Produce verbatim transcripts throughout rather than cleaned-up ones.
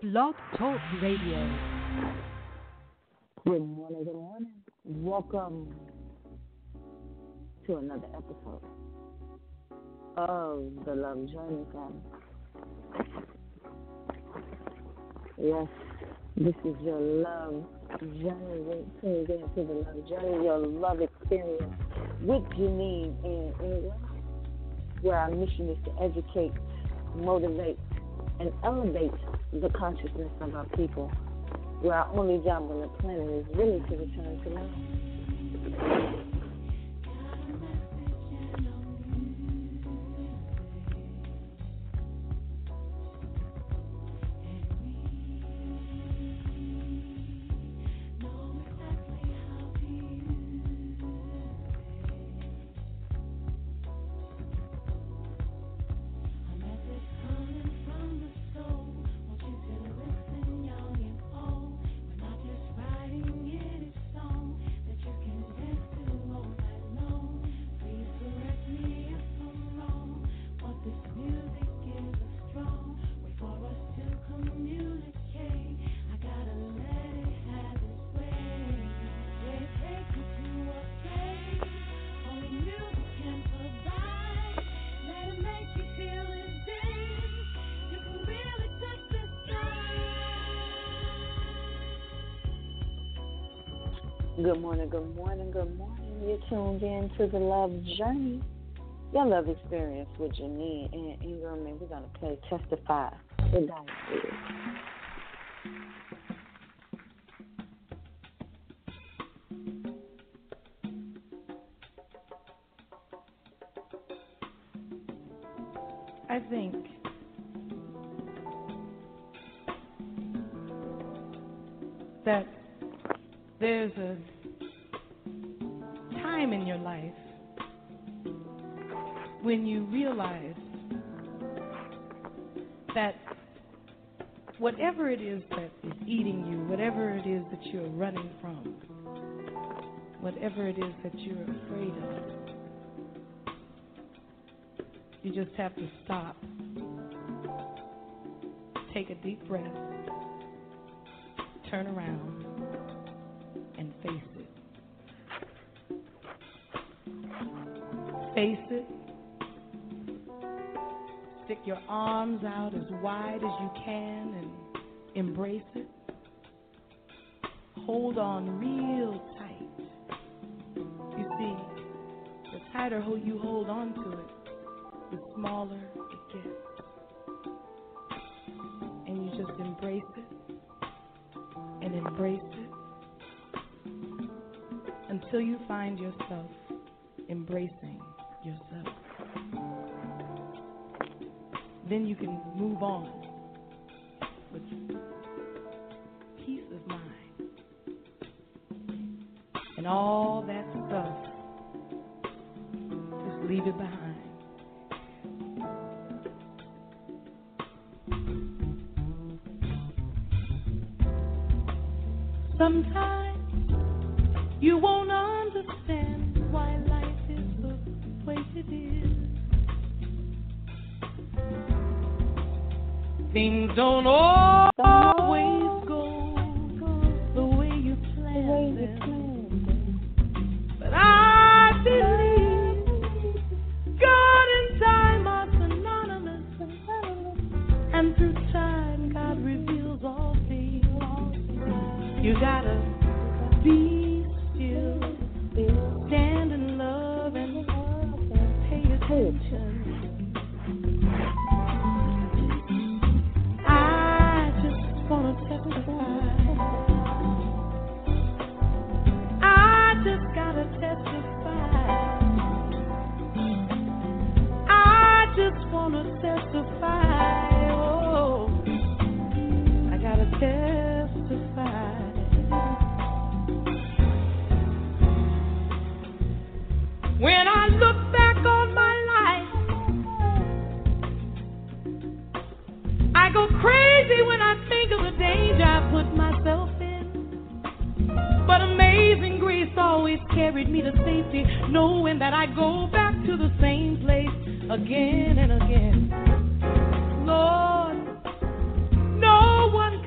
Blog Talk Radio. Good morning, good morning. Welcome to another episode of the Love Journey family. Yes, this is your love journey. We're tuned into the love journey, your love experience with Janine and England, where our mission is to educate, motivate, and elevate the consciousness of our people, where our only job on the planet is really to return to love. Good morning, good morning, good morning. You're tuned in to the Love Journey, your love experience with Janine and Ingram, and we're going to play Testify with Diane. I think that there's a time in your life when you realize that whatever it is that is eating you, whatever it is that you're running from, whatever it is that you're afraid of, you just have to stop, take a deep breath, turn around, and face it. Face it. Stick your arms out as wide as you can and embrace it. Hold on real tight. You see, the tighter you hold on to it, the smaller it gets. And you just embrace it and embrace it until you find yourself embracing yourself. Then you can move on with peace of mind and all that stuff. Just leave it behind. Sometimes you won't understand why life is the way it is. Things don't always go the way you plan them. But I believe God and time are synonymous. And through time, God reveals all things. You gotta be still, stand in love and pay attention. I just wanna testify. I just gotta testify. I just wanna testify. Oh, I gotta testify. When I look back on my life, I go crazy when I think of the danger I put myself in. But amazing grace always carried me to safety, knowing that I go back to the same place again and again. Lord, no one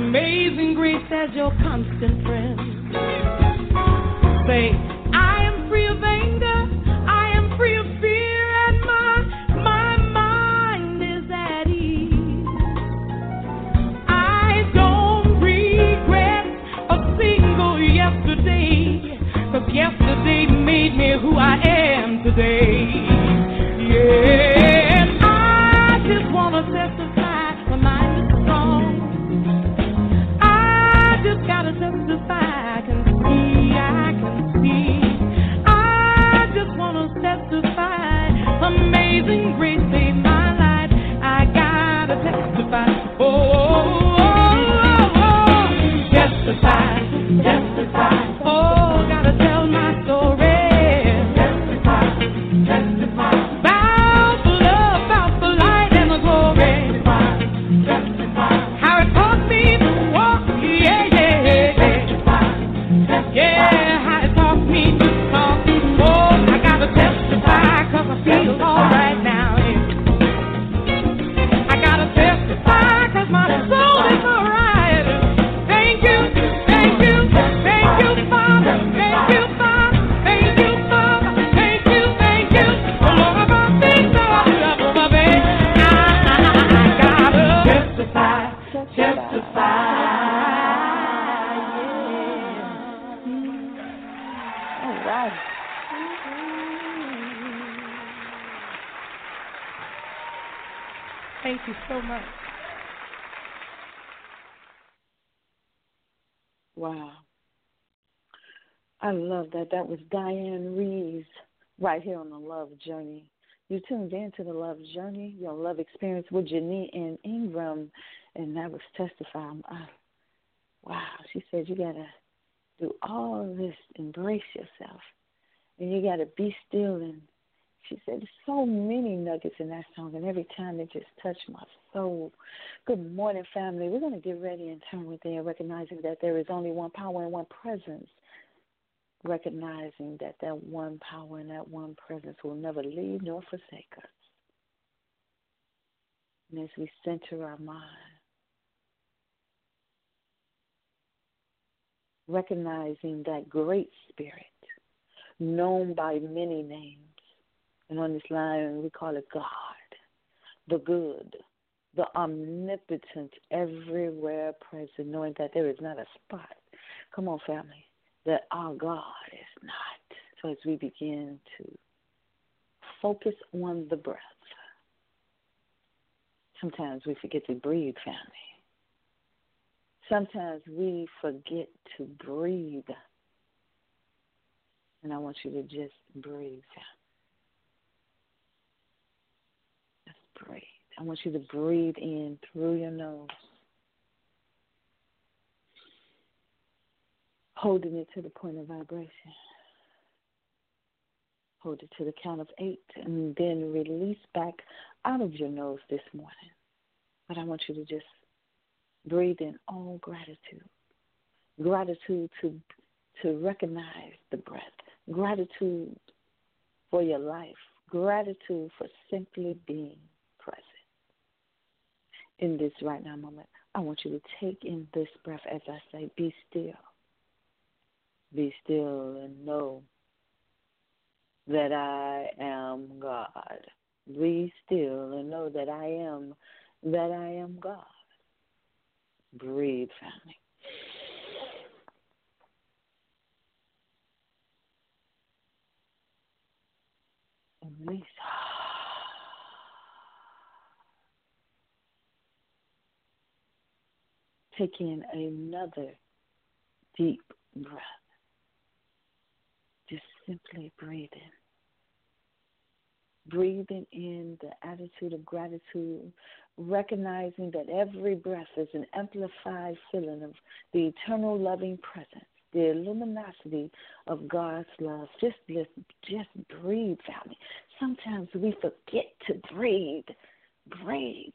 Amazing grace as your constant friend. Say, I am free of anger, I am free of fear, and my, my mind is at ease. I don't regret a single yesterday, 'cause yesterday made me who I am today. Yeah, I just want to testify my mind is strong. I just got to testify. I can see, I can see. I just want to testify. Amazing grace saved my life. I got to testify. Oh, oh, oh, oh. Testify, testify. Oh, got to tell my story. Testify, testify. About the love, about the light and the glory. Testify, testify. How it taught me to walk. Yeah, yeah, yeah. Testify, testify. Yeah, how it taught me to talk. Oh, I got to testify 'cause I feel all right now. Yeah. I got to testify 'cause my soul is all right. Thank you, thank you, thank you, Father. Thank you, Father. Thank you, Father. Thank you, thank you. For all of our things that I love, oh, my baby. I, I, I gotta testify, testify. Yeah. All right. Thank you so much. Wow. I love that. That was Diane Reeves right here on the Love Journey. You tuned in to the Love Journey, your love experience with Janine and Ingram, and that was Testify. I, wow. She said you got to do all of this, embrace yourself, and you got to be still. And she said there's so many nuggets in that song, and every time it just touched my soul. Good morning, family. We're going to get ready and turn within, recognizing that there is only one power and one presence, recognizing that that one power and that one presence will never leave nor forsake us. And as we center our mind, recognizing that great spirit, known by many names, and on this line we call it God, the good, the omnipotent, everywhere present, knowing that there is not a spot, come on family, that our God is not. So as we begin to focus on the breath, sometimes we forget to breathe, family. Sometimes we forget to breathe. And I want you to just breathe, family. Just breathe. I want you to breathe in through your nose, holding it to the point of vibration. Hold it to the count of eight, and then release back out of your nose this morning. But I want you to just breathe in all gratitude. Gratitude to to recognize the breath. Gratitude for your life. Gratitude for simply being present. In this right now moment, I want you to take in this breath as I say, be still. Be still and know that I am God. Be still and know that I am, that I am God. Breathe, family. And release. Take in another deep breath. Just simply breathing. Breathing in the attitude of gratitude, recognizing that every breath is an amplified feeling of the eternal loving presence, the luminosity of God's love. Just listen, just breathe, family. Sometimes we forget to breathe. Breathe.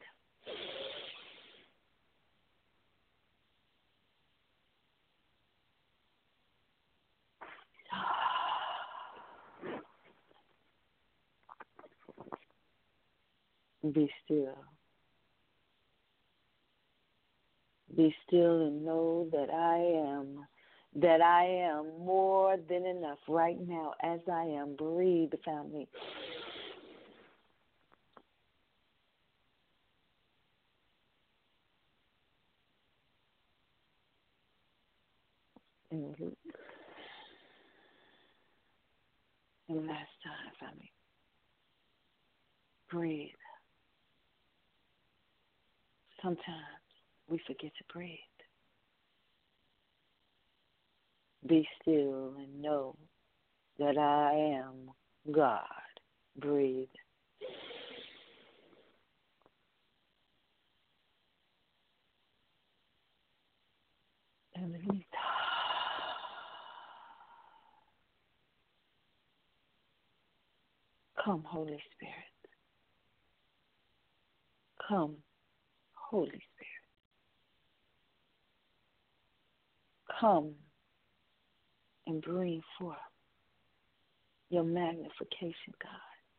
Be still. Be still and know that I am, that I am more than enough right now as I am. Breathe, family. And last time, family. Breathe. Sometimes we forget to breathe. Be still and know that I am God. Breathe. And release. Come, Holy Spirit. Come, Holy Spirit. Come and bring forth your magnification, God.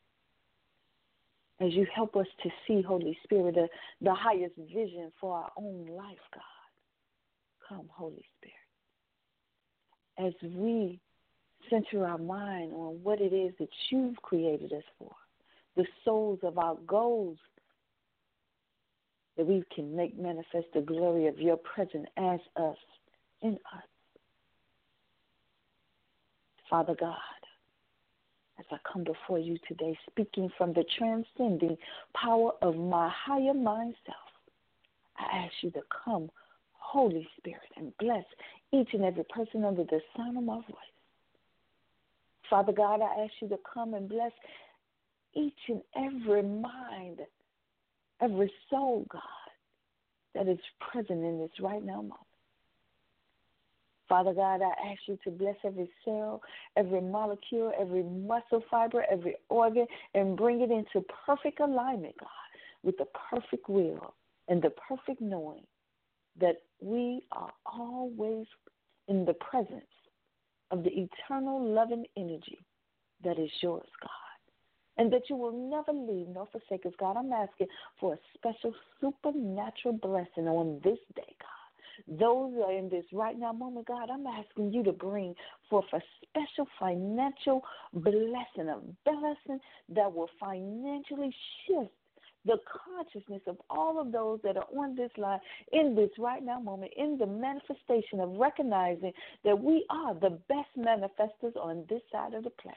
As you help us to see, Holy Spirit, the, the highest vision for our own life, God. Come, Holy Spirit. As we center our mind on what it is that you've created us for, the souls of our goals, that we can make manifest the glory of your presence as us, in us. Father God, as I come before you today, speaking from the transcending power of my higher mind self, I ask you to come, Holy Spirit, and bless each and every person under the sound of my voice. Father God, I ask you to come and bless each and every mind, every soul, God, that is present in this right now moment. Father God, I ask you to bless every cell, every molecule, every muscle fiber, every organ, and bring it into perfect alignment, God, with the perfect will and the perfect knowing that we are always in the presence of the eternal loving energy that is yours, God, and that you will never leave nor forsake us, God. I'm asking for a special supernatural blessing on this day, God. Those who are in this right now moment, God, I'm asking you to bring forth a special financial blessing, a blessing that will financially shift the consciousness of all of those that are on this line in this right now moment, in the manifestation of recognizing that we are the best manifestors on this side of the planet,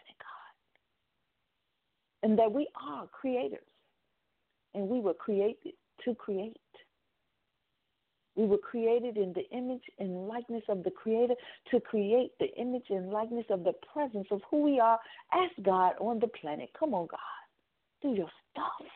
God, and that we are creators, and we were created to create. We were created in the image and likeness of the Creator to create the image and likeness of the presence of who we are as God on the planet. Come on, God. Do your stuff.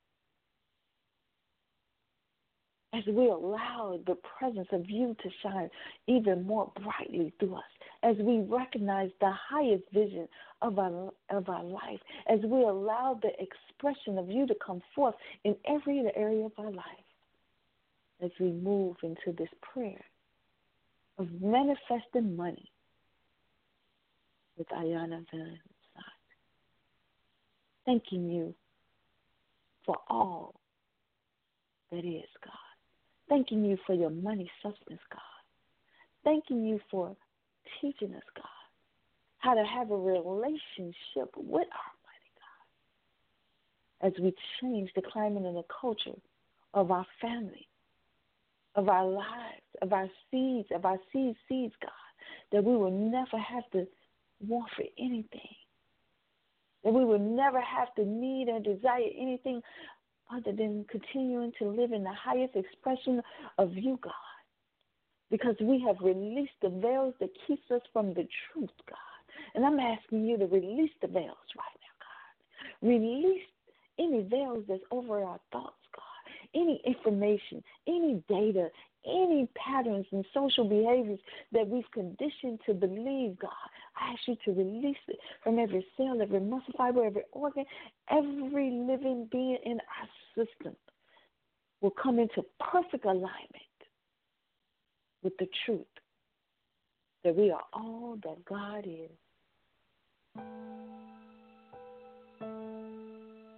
As we allow the presence of you to shine even more brightly through us, as we recognize the highest vision of our, of our life, as we allow the expression of you to come forth in every area of our life. As we move into this prayer of manifesting money with Ayana Van Zant. Thanking you for all that is, God. Thanking you for your money substance, God. Thanking you for teaching us, God, how to have a relationship with our money, God, as we change the climate and the culture of our family, of our lives, of our seeds, of our seed seeds, God, that we will never have to want for anything, that we will never have to need or desire anything other than continuing to live in the highest expression of you, God, because we have released the veils that keeps us from the truth, God. And I'm asking you to release the veils right now, God. Release any veils that's over our thoughts, God. Any information, any data, any patterns and social behaviors that we've conditioned to believe, God, I ask you to release it from every cell, every muscle fiber, every organ, every living being in our system will come into perfect alignment with the truth that we are all that God is.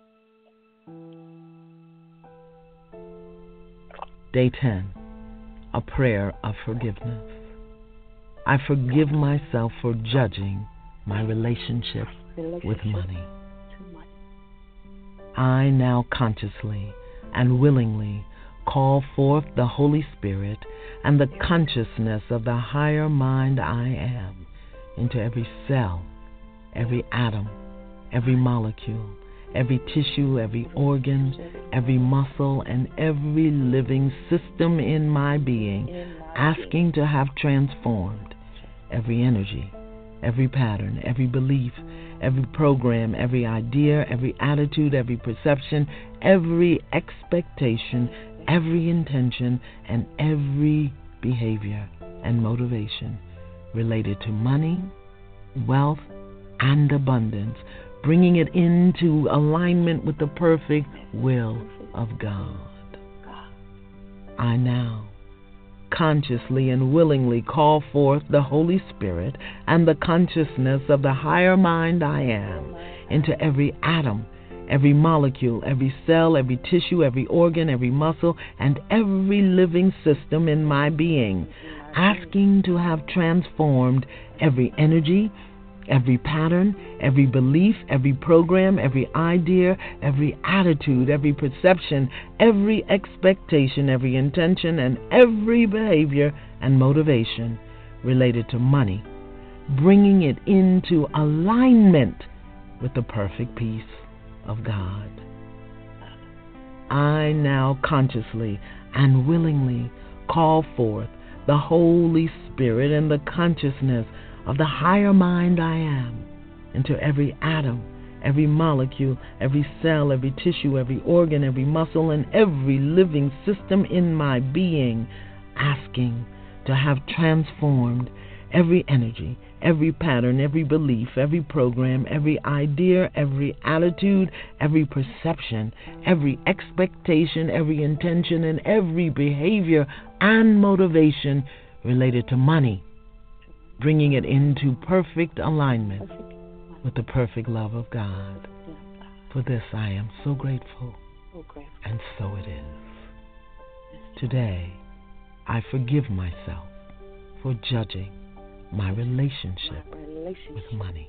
Day ten. I a prayer of forgiveness. I forgive myself for judging my relationship with money. I now consciously and willingly call forth the Holy Spirit and the consciousness of the higher mind I am into every cell, every atom, every molecule, every tissue, every organ, every muscle, and every living system in my being, asking to have transformed every energy, every pattern, every belief, every program, every idea, every attitude, every perception, every expectation, every intention, and every behavior and motivation related to money, wealth, and abundance, bringing it into alignment with the perfect will of God. I now consciously and willingly call forth the Holy Spirit and the consciousness of the higher mind I am into every atom, every molecule, every cell, every tissue, every organ, every muscle, and every living system in my being, asking to have transformed every energy, every pattern, every belief, every program, every idea, every attitude, every perception, every expectation, every intention, and every behavior and motivation related to money, bringing it into alignment with the perfect peace of God. I now consciously and willingly call forth the Holy Spirit and the consciousness of the higher mind I am into every atom, every molecule, every cell, every tissue, every organ, every muscle, and every living system in my being, asking to have transformed every energy, every pattern, every belief, every program, every idea, every attitude, every perception, every expectation, every intention, and every behavior and motivation related to money, bringing it into perfect alignment with the perfect love of God. For this I am so grateful, and so it is. Today, I forgive myself for judging my relationship with money.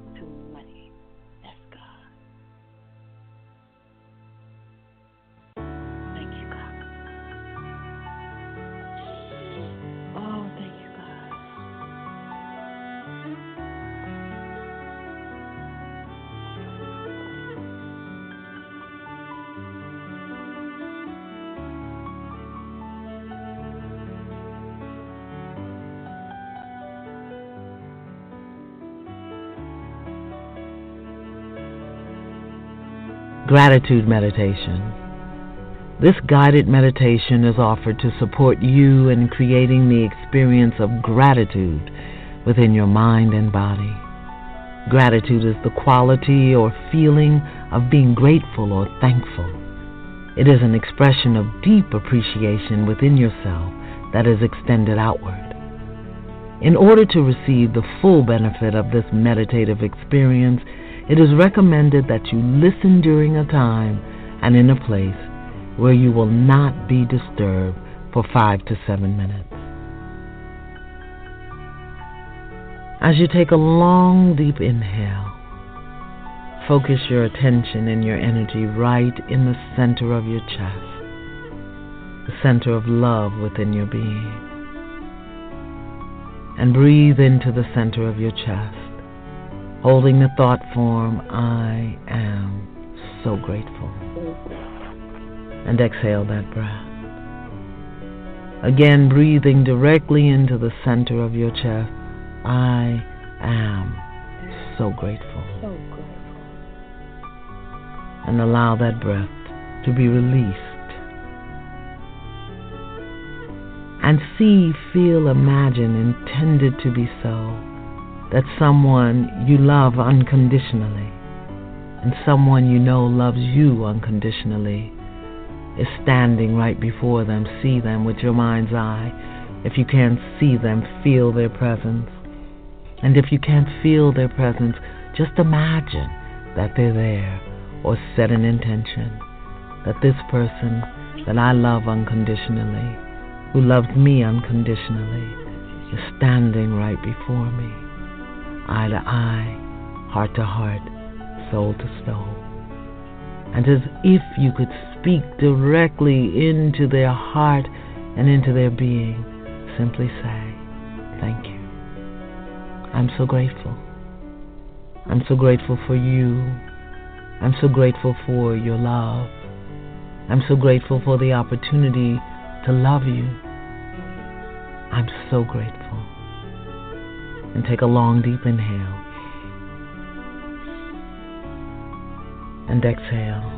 Gratitude meditation. This guided meditation is offered to support you in creating the experience of gratitude within your mind and body. Gratitude is the quality or feeling of being grateful or thankful. It is an expression of deep appreciation within yourself that is extended outward. In order to receive the full benefit of this meditative experience, it is recommended that you listen during a time and in a place where you will not be disturbed for five to seven minutes. As you take a long, deep inhale, focus your attention and your energy right in the center of your chest, the center of love within your being. And breathe into the center of your chest, holding the thought form, I am so grateful. And exhale that breath. Again, breathing directly into the center of your chest, I am so grateful. So grateful. And allow that breath to be released. And see, feel, imagine, intended to be so, that someone you love unconditionally and someone you know loves you unconditionally is standing right before them. See them with your mind's eye. If you can't see them, feel their presence. And if you can't feel their presence, just imagine that they're there, or set an intention that this person that I love unconditionally who loves me unconditionally, is standing right before me, eye to eye, heart to heart, soul to soul. And as if you could speak directly into their heart and into their being, simply say, thank you. I'm so grateful. I'm so grateful for you. I'm so grateful for your love. I'm so grateful for the opportunity to love you. I'm so grateful. And take a long, deep inhale. And exhale.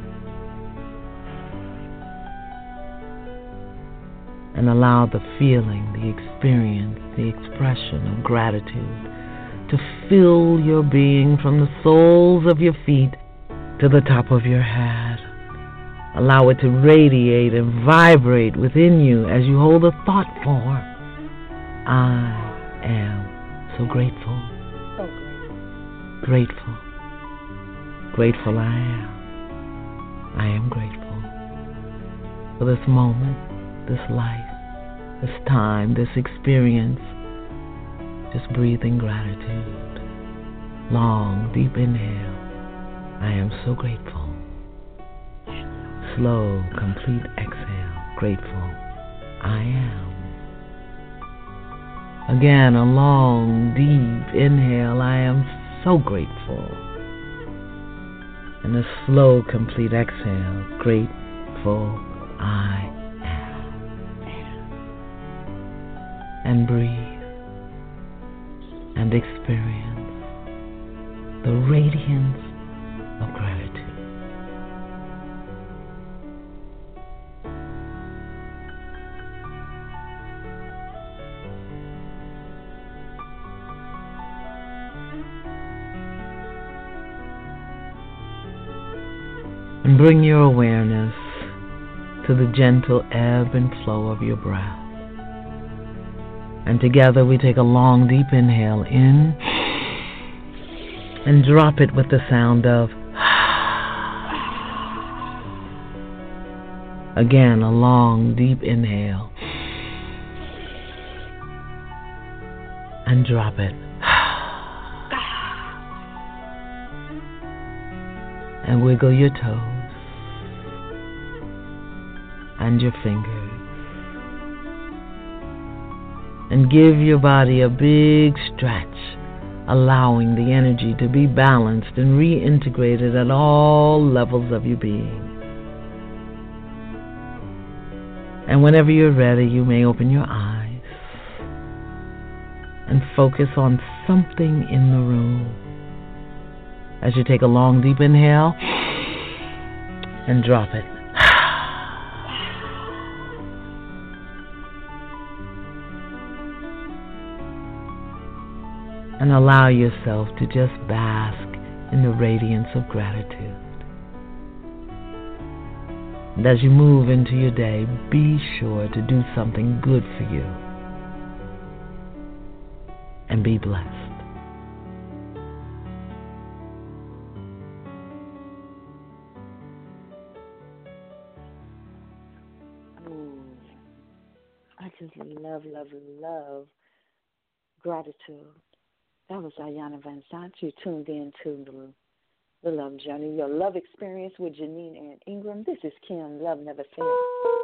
And allow the feeling, the experience, the expression of gratitude to fill your being from the soles of your feet to the top of your head. Allow it to radiate and vibrate within you as you hold a thought form. I am so grateful. So grateful. Grateful. Grateful I am. I am grateful for this moment, this life, this time, this experience. Just breathing gratitude. Long, deep inhale. I am so grateful. Slow, complete exhale. Grateful. I am. Again, a long, deep inhale. I am so grateful. And a slow, complete exhale. Grateful I am. And breathe and experience the radiance of gratitude. And bring your awareness to the gentle ebb and flow of your breath. And together we take a long, deep inhale in and drop it with the sound of again, a long, deep inhale and drop it. And wiggle your toes and your fingers. And give your body a big stretch, allowing the energy to be balanced and reintegrated at all levels of your being. And whenever you're ready, you may open your eyes and focus on something in the room. As you take a long, deep inhale and drop it. And allow yourself to just bask in the radiance of gratitude. And as you move into your day, be sure to do something good for you. And be blessed. Ooh, I just love, love, love gratitude. That was Ayanna Van Sant. You tuned in to the, the Love Journey, your love experience with Janine and Ingram. This is Kim, Love Never Fails.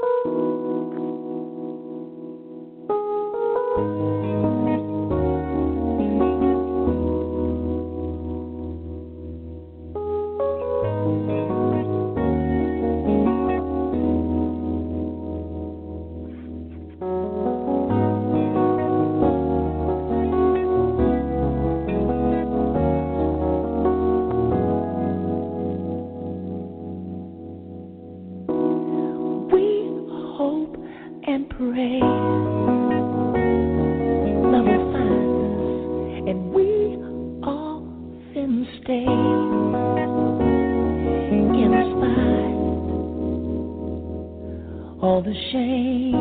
All the shame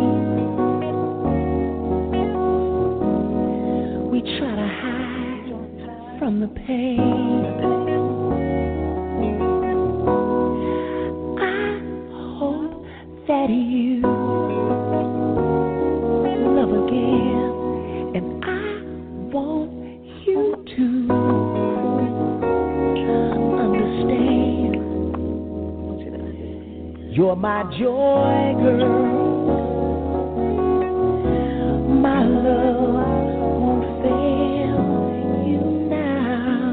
we try to hide from the pain. I hope that you You're my joy, girl. My love won't fail you now.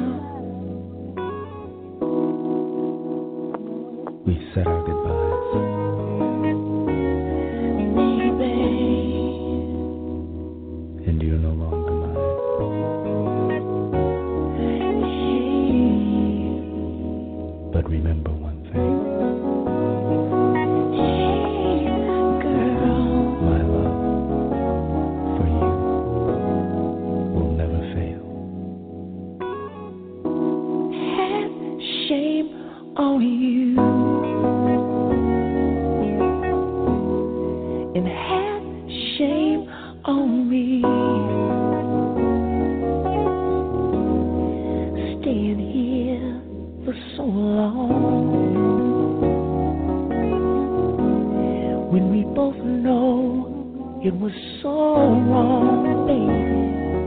We said our goodbyes. Baby. And you're no longer mine. Hey. But remember one thing. Hey, girl. My love for you will never fail. Have shame on you. And have shame on me. Staying here for so long, when we both know it was so wrong, baby.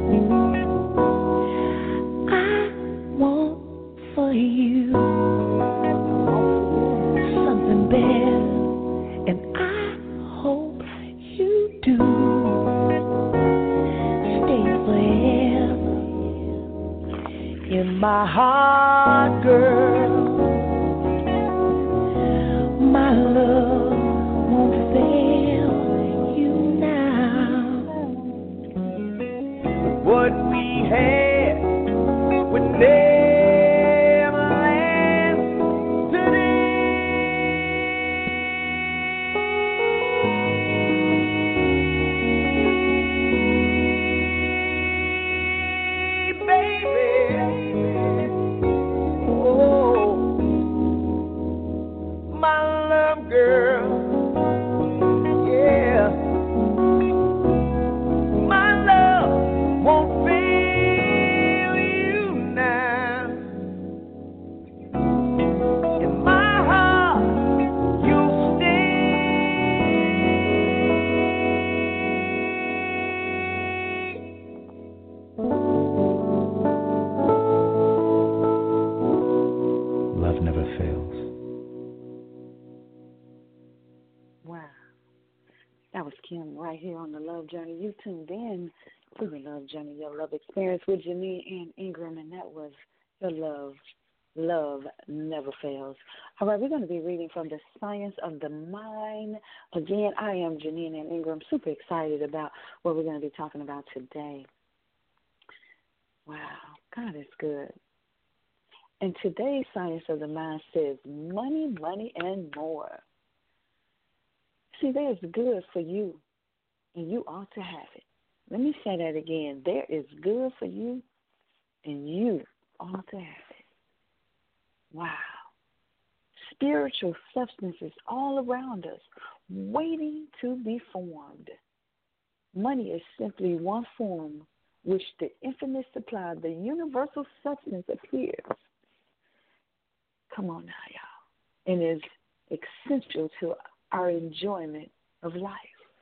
I want for you something better, and I hope you do. Stay forever in my heart, girl. My love won't fail you now. What we had would never last today, baby. Oh, my love girl. Yeah. My love won't fail you now. In my heart, you'll Love never fails. Wow. That was Kim right here on The Love Journey. You tuned in to The Love Journey, Your Love Experience with Janine and Ingram, and that was Your Love, Love Never Fails. All right, we're going to be reading from The Science of the Mind. Again, I am Janine and Ingram, super excited about what we're going to be talking about today. Wow, God is good. And today's Science of the Mind says money, money, and more. See, there's good for you, and you ought to have it. Let me say that again. There is good for you, and you ought to have it. Wow. Spiritual substances all around us, waiting to be formed. Money is simply one form which the infinite supply, the universal substance, appears. Come on now, y'all. And is essential to our enjoyment of life.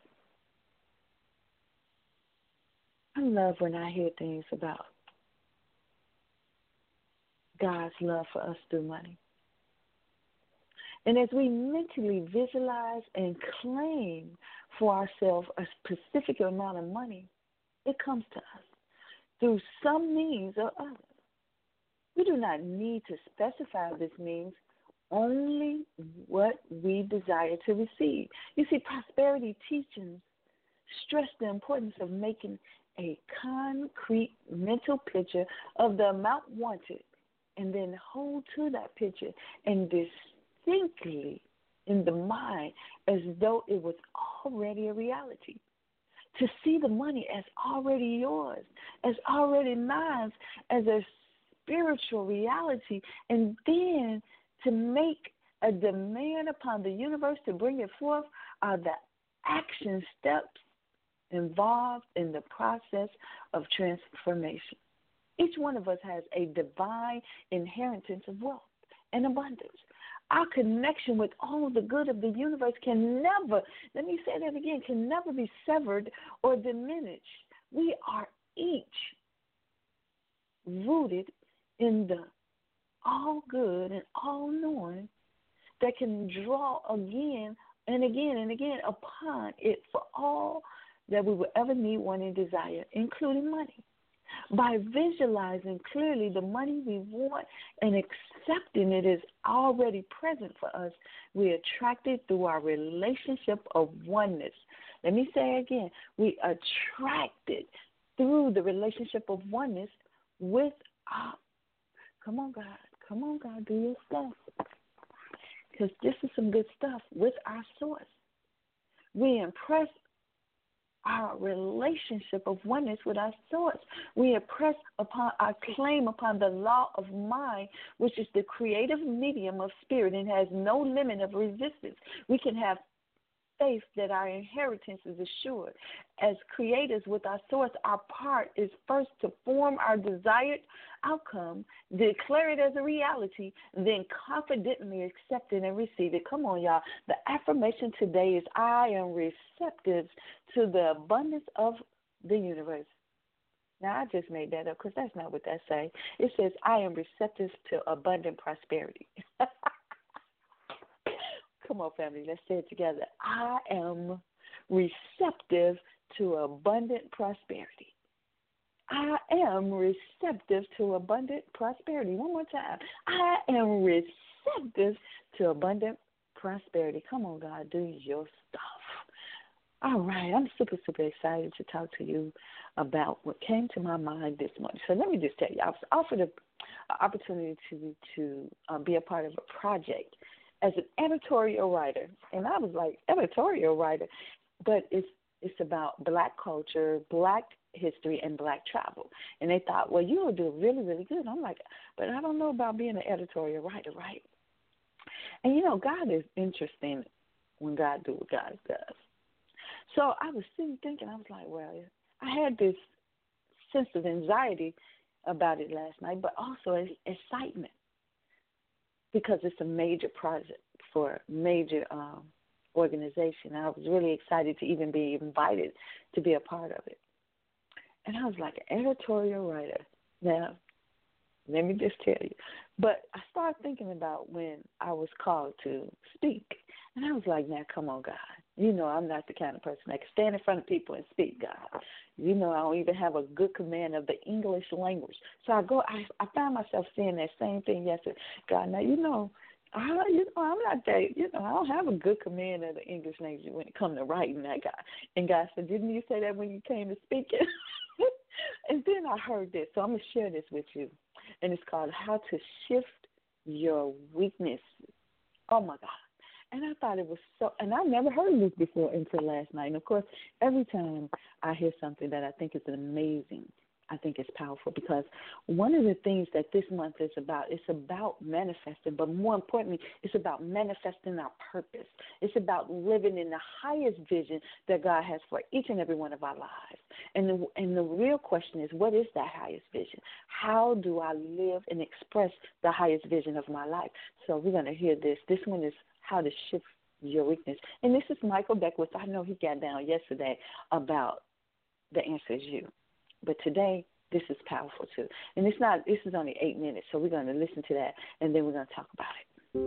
I love when I hear things about God's love for us through money. And as we mentally visualize and claim for ourselves a specific amount of money, it comes to us through some means or other. We do not need to specify this means, only what we desire to receive. You see, prosperity teachings stress the importance of making a concrete mental picture of the amount wanted and then hold to that picture and distinctly in the mind as though it was already a reality. To see the money as already yours, as already mine, as a spiritual reality, and then to make a demand upon the universe to bring it forth are the action steps involved in the process of transformation. Each one of us has a divine inheritance of wealth and abundance. Our connection with all the good of the universe can never, let me say that again, can never be severed or diminished. We are each rooted in the all good and all knowing that can draw again and again and again upon it for all that we will ever need, want, and desire, including money. By visualizing clearly the money we want and accepting it is already present for us, we attract it through our relationship of oneness. Let me say again, we attract it through the relationship of oneness with our, come on, God, come on, God, do your stuff. Because this is some good stuff with our source. We impress our relationship of oneness with our source. We impress upon our claim upon the law of mind, which is the creative medium of spirit and has no limit of resistance. We can have faith that our inheritance is assured. As creators with our source, our part is first to form our desired outcome, declare it as a reality, then confidently accept it and receive it. Come on, y'all. The affirmation today is, I am receptive to the abundance of the universe. Now, I just made that up because that's not what that says. It says, I am receptive to abundant prosperity. Come on, family, let's say it together. I am receptive to abundant prosperity. I am receptive to abundant prosperity. One more time. I am receptive to abundant prosperity. Come on, God, do your stuff. All right, I'm super, super excited to talk to you about what came to my mind this morning. So let me just tell you, I was offered an opportunity to, to uh, be a part of a project as an editorial writer, and I was like, editorial writer, but it's it's about black culture, black history, and black travel. And they thought, well, you'll do really, really good. I'm like, but I don't know about being an editorial writer, right? And, you know, God is interesting when God do what God does. So I was sitting thinking, I was like, well, I had this sense of anxiety about it last night, but also excitement, because it's a major project for a major um, organization. I was really excited to even be invited to be a part of it. And I was like an editorial writer. Now, let me just tell you. But I started thinking about when I was called to speak. And I was like, now, come on, God. You know I'm not the kind of person that can stand in front of people and speak, God. You know I don't even have a good command of the English language. So I go, I, I find myself saying that same thing yesterday. God, now, you know, I, you know, I'm not that, you know, I don't have a good command of the English language when it comes to writing that, God. And God said, didn't you say that when you came to speaking? And then I heard this, so I'm going to share this with you. And it's called How to Shift Your Weakness. Oh, my God. And I thought it was so, and I never heard this before until last night. And, of course, every time I hear something that I think is amazing, I think it's powerful, because one of the things that this month is about, it's about manifesting, but more importantly, it's about manifesting our purpose. It's about living in the highest vision that God has for each and every one of our lives. And the, and the real question is, what is that highest vision? How do I live and express the highest vision of my life? So we're going to hear this. This one is How to Shift Your Weakness. And this is Michael Beckwith. I know he got down yesterday about the answer is you. But today, this is powerful too. And it's not, this is only eight minutes, so we're going to listen to that, and then we're going to talk about it.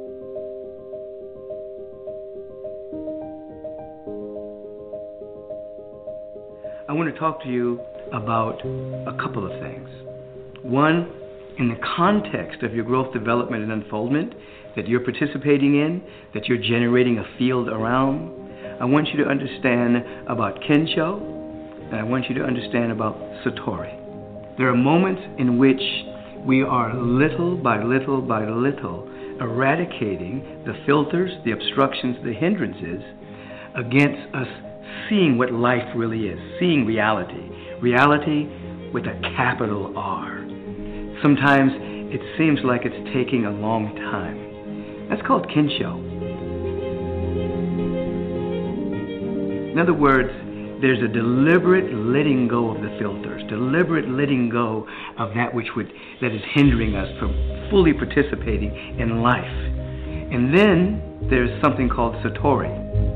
I want to talk to you about a couple of things. One, in the context of your growth, development, and unfoldment that you're participating in, that you're generating a field around, I want you to understand about Kensho, and I want you to understand about Satori. There are moments in which we are little by little by little eradicating the filters, the obstructions, the hindrances against us seeing what life really is, seeing reality. Reality with a capital R. Sometimes it seems like it's taking a long time. That's called Kensho. In other words, there's a deliberate letting go of the filters, deliberate letting go of that which would that is hindering us from fully participating in life. And then there's something called Satori.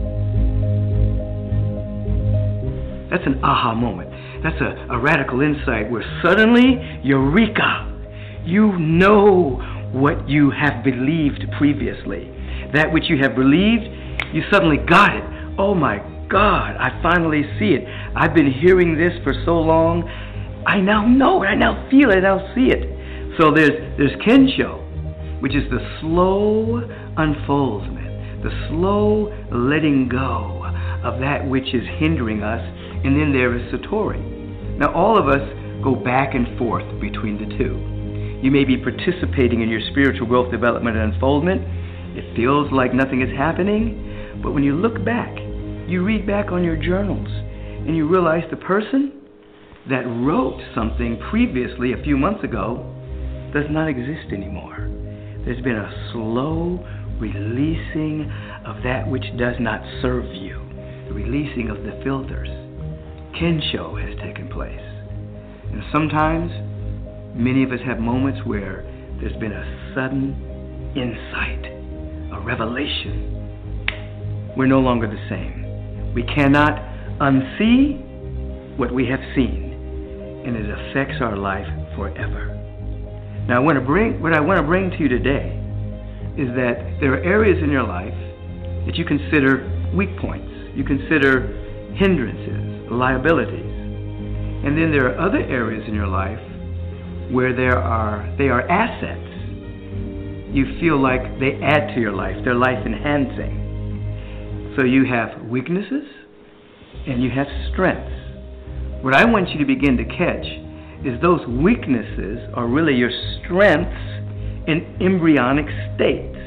That's an aha moment. That's a, a radical insight where suddenly, eureka, you know what you have believed previously. That which you have believed, you suddenly got it. Oh my God, I finally see it. I've been hearing this for so long. I now know it. I now feel it. I now see it. So there's there's Kensho, which is the slow unfoldment, the slow letting go of that which is hindering us. And then there is Satori. Now all of us go back and forth between the two. You may be participating in your spiritual growth, development, and unfoldment. It feels like nothing is happening, but when you look back, you read back on your journals, and you realize the person that wrote something previously a few months ago does not exist anymore. There's been a slow releasing of that which does not serve you, the releasing of the filters. Kensho has taken place. And sometimes, many of us have moments where there's been a sudden insight, a revelation. We're no longer the same. We cannot unsee what we have seen, and it affects our life forever. Now, I want to bring, what I want to bring to you today is that there are areas in your life that you consider weak points, you consider hindrances, liabilities, and then there are other areas in your life where there are they are assets. You feel like they add to your life, they're life enhancing. So you have weaknesses and you have strengths. What I want you to begin to catch is those weaknesses are really your strengths in embryonic states.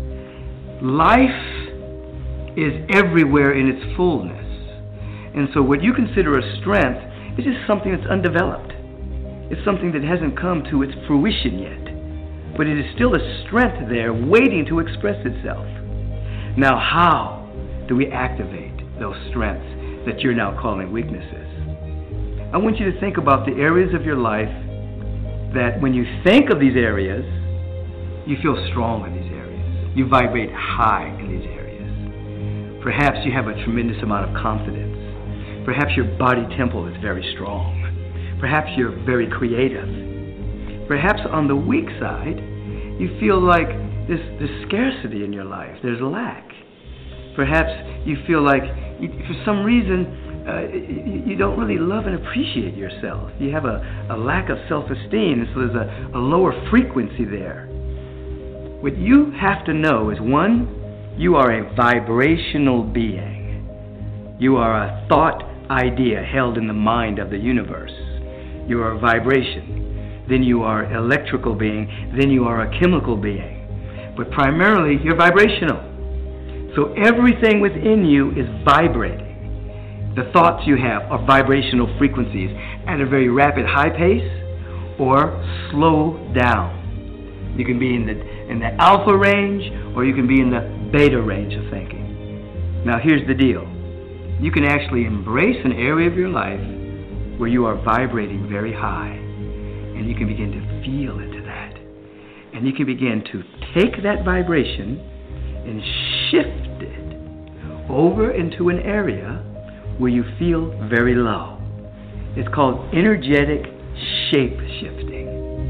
Life is everywhere in its fullness. And so what you consider a strength is just something that's undeveloped. It's something that hasn't come to its fruition yet. But it is still a strength there waiting to express itself. Now, how do we activate those strengths that you're now calling weaknesses? I want you to think about the areas of your life that when you think of these areas, you feel strong in these areas. You vibrate high in these areas. Perhaps you have a tremendous amount of confidence. Perhaps your body temple is very strong. Perhaps you're very creative. Perhaps on the weak side, you feel like there's, there's scarcity in your life. There's lack. Perhaps you feel like, you, for some reason, uh, you, you don't really love and appreciate yourself. You have a, a lack of self-esteem, so there's a, a lower frequency there. What you have to know is, one, you are a vibrational being. You are a thought idea held in the mind of the universe. You are a vibration. Then you are an electrical being. Then you are a chemical being. But primarily, you're vibrational. So everything within you is vibrating. The thoughts you have are vibrational frequencies at a very rapid high pace or slow down. You can be in the in the alpha range or you can be in the beta range of thinking. Now here's the deal. You can actually embrace an area of your life where you are vibrating very high, and you can begin to feel into that. And you can begin to take that vibration and shift it over into an area where you feel very low. It's called energetic shape shifting.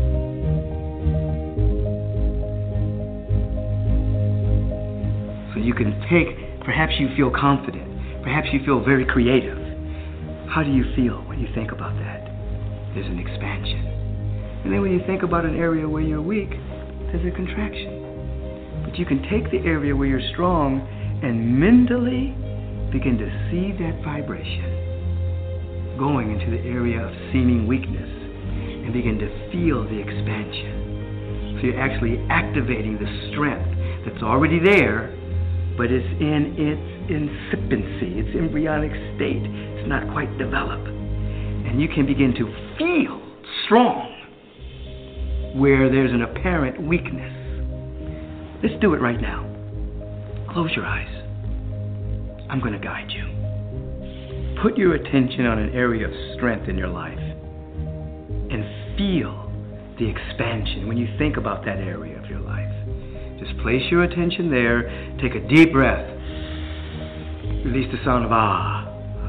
So you can take, perhaps you feel confident, perhaps you feel very creative. How do you feel when you think about that? There's an expansion. And then when you think about an area where you're weak, there's a contraction. But you can take the area where you're strong and mentally begin to see that vibration going into the area of seeming weakness and begin to feel the expansion. So you're actually activating the strength that's already there, but it's in its incipiency, its embryonic state. It's not quite developed. And you can begin to feel strong where there's an apparent weakness. Let's do it right now. Close your eyes. I'm going to guide you. Put your attention on an area of strength in your life and feel the expansion when you think about that area of your life. Just place your attention there. Take a deep breath. Release the sound of ah.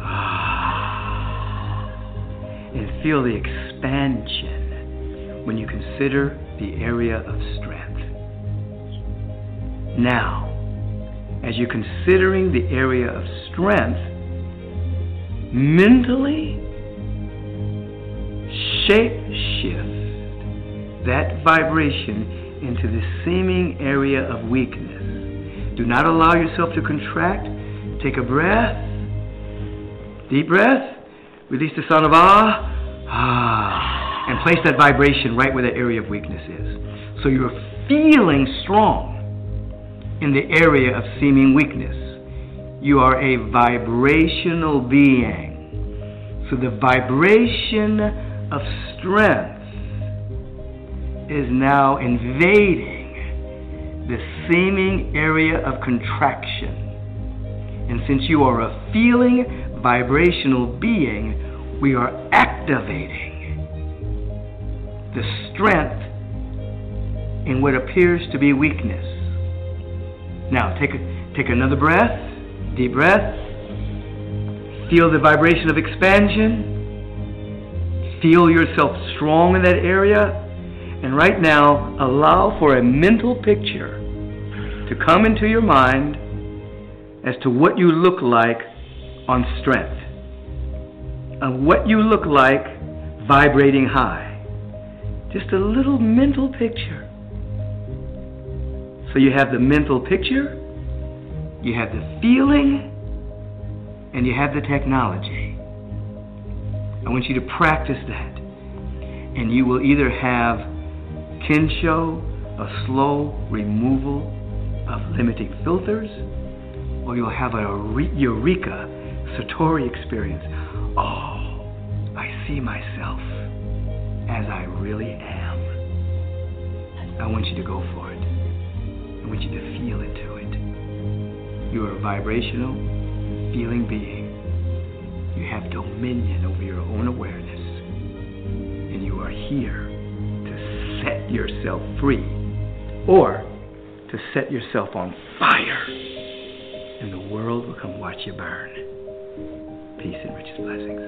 Ah. And feel the expansion when you consider the area of strength. Now, as you're considering the area of strength, mentally shape shift that vibration into the seeming area of weakness. Do not allow yourself to contract. Take a breath. Deep breath. Release the sound of ah. Ah. And place that vibration right where that area of weakness is. So you're feeling strong in the area of seeming weakness. You are a vibrational being. So the vibration of strength is now invading the seeming area of contraction. And since you are a feeling, vibrational being, we are activating the strength in what appears to be weakness. Now, take a, take another breath, deep breath. Feel the vibration of expansion. Feel yourself strong in that area. And right now, allow for a mental picture to come into your mind as to what you look like on strength, and what you look like vibrating high. Just a little mental picture. So you have the mental picture, you have the feeling, and you have the technology. I want you to practice that. And you will either have Kensho, a slow removal of limiting filters, or you'll have a Eureka, Satori experience. Oh, I see myself as I really am. I want you to go for it. I want you to feel into it. You are a vibrational, feeling being. You have dominion over your own awareness. And you are here to set yourself free, or to set yourself on fire. And the world will come watch you burn. Peace and richest blessings.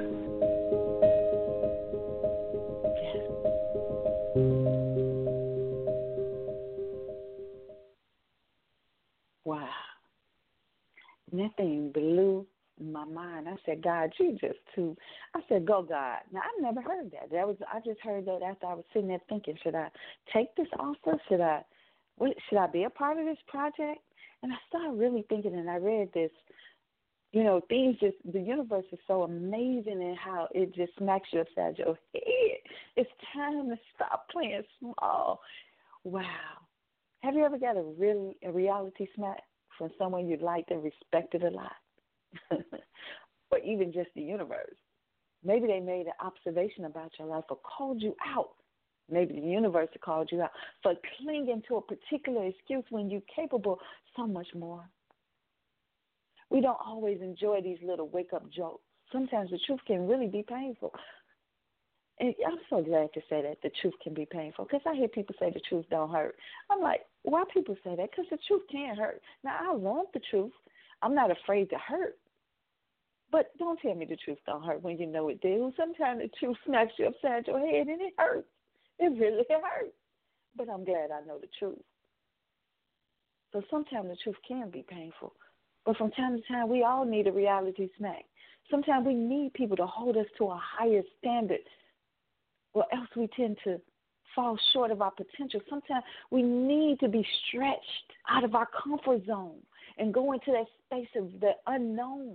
Wow. And that thing blew my mind. I said, God, you just too. I said, go, God. Now, I've never heard that. That was I just heard that after I was sitting there thinking, should I take this offer? Should I, what, should I be a part of this project? And I started really thinking, and I read this, you know, things just, the universe is so amazing in how it just smacks you upside your head. It's time to stop playing small. Wow. Have you ever got a really a reality smack from someone you liked and respected a lot? Or even just the universe? Maybe they made an observation about your life or called you out. Maybe the universe called you out for clinging to a particular excuse when you're capable so much more. We don't always enjoy these little wake-up jokes. Sometimes the truth can really be painful. And I'm so glad to say that the truth can be painful, because I hear people say the truth don't hurt. I'm like, why people say that? Because the truth can hurt. Now, I want the truth. I'm not afraid to hurt. But don't tell me the truth don't hurt when you know it do. Sometimes the truth smacks you upside your head and it hurts. It really hurts. But I'm glad I know the truth. So sometimes the truth can be painful. But from time to time, we all need a reality smack. Sometimes we need people to hold us to a higher standard, or else we tend to fall short of our potential. Sometimes we need to be stretched out of our comfort zone and go into that space of the unknown.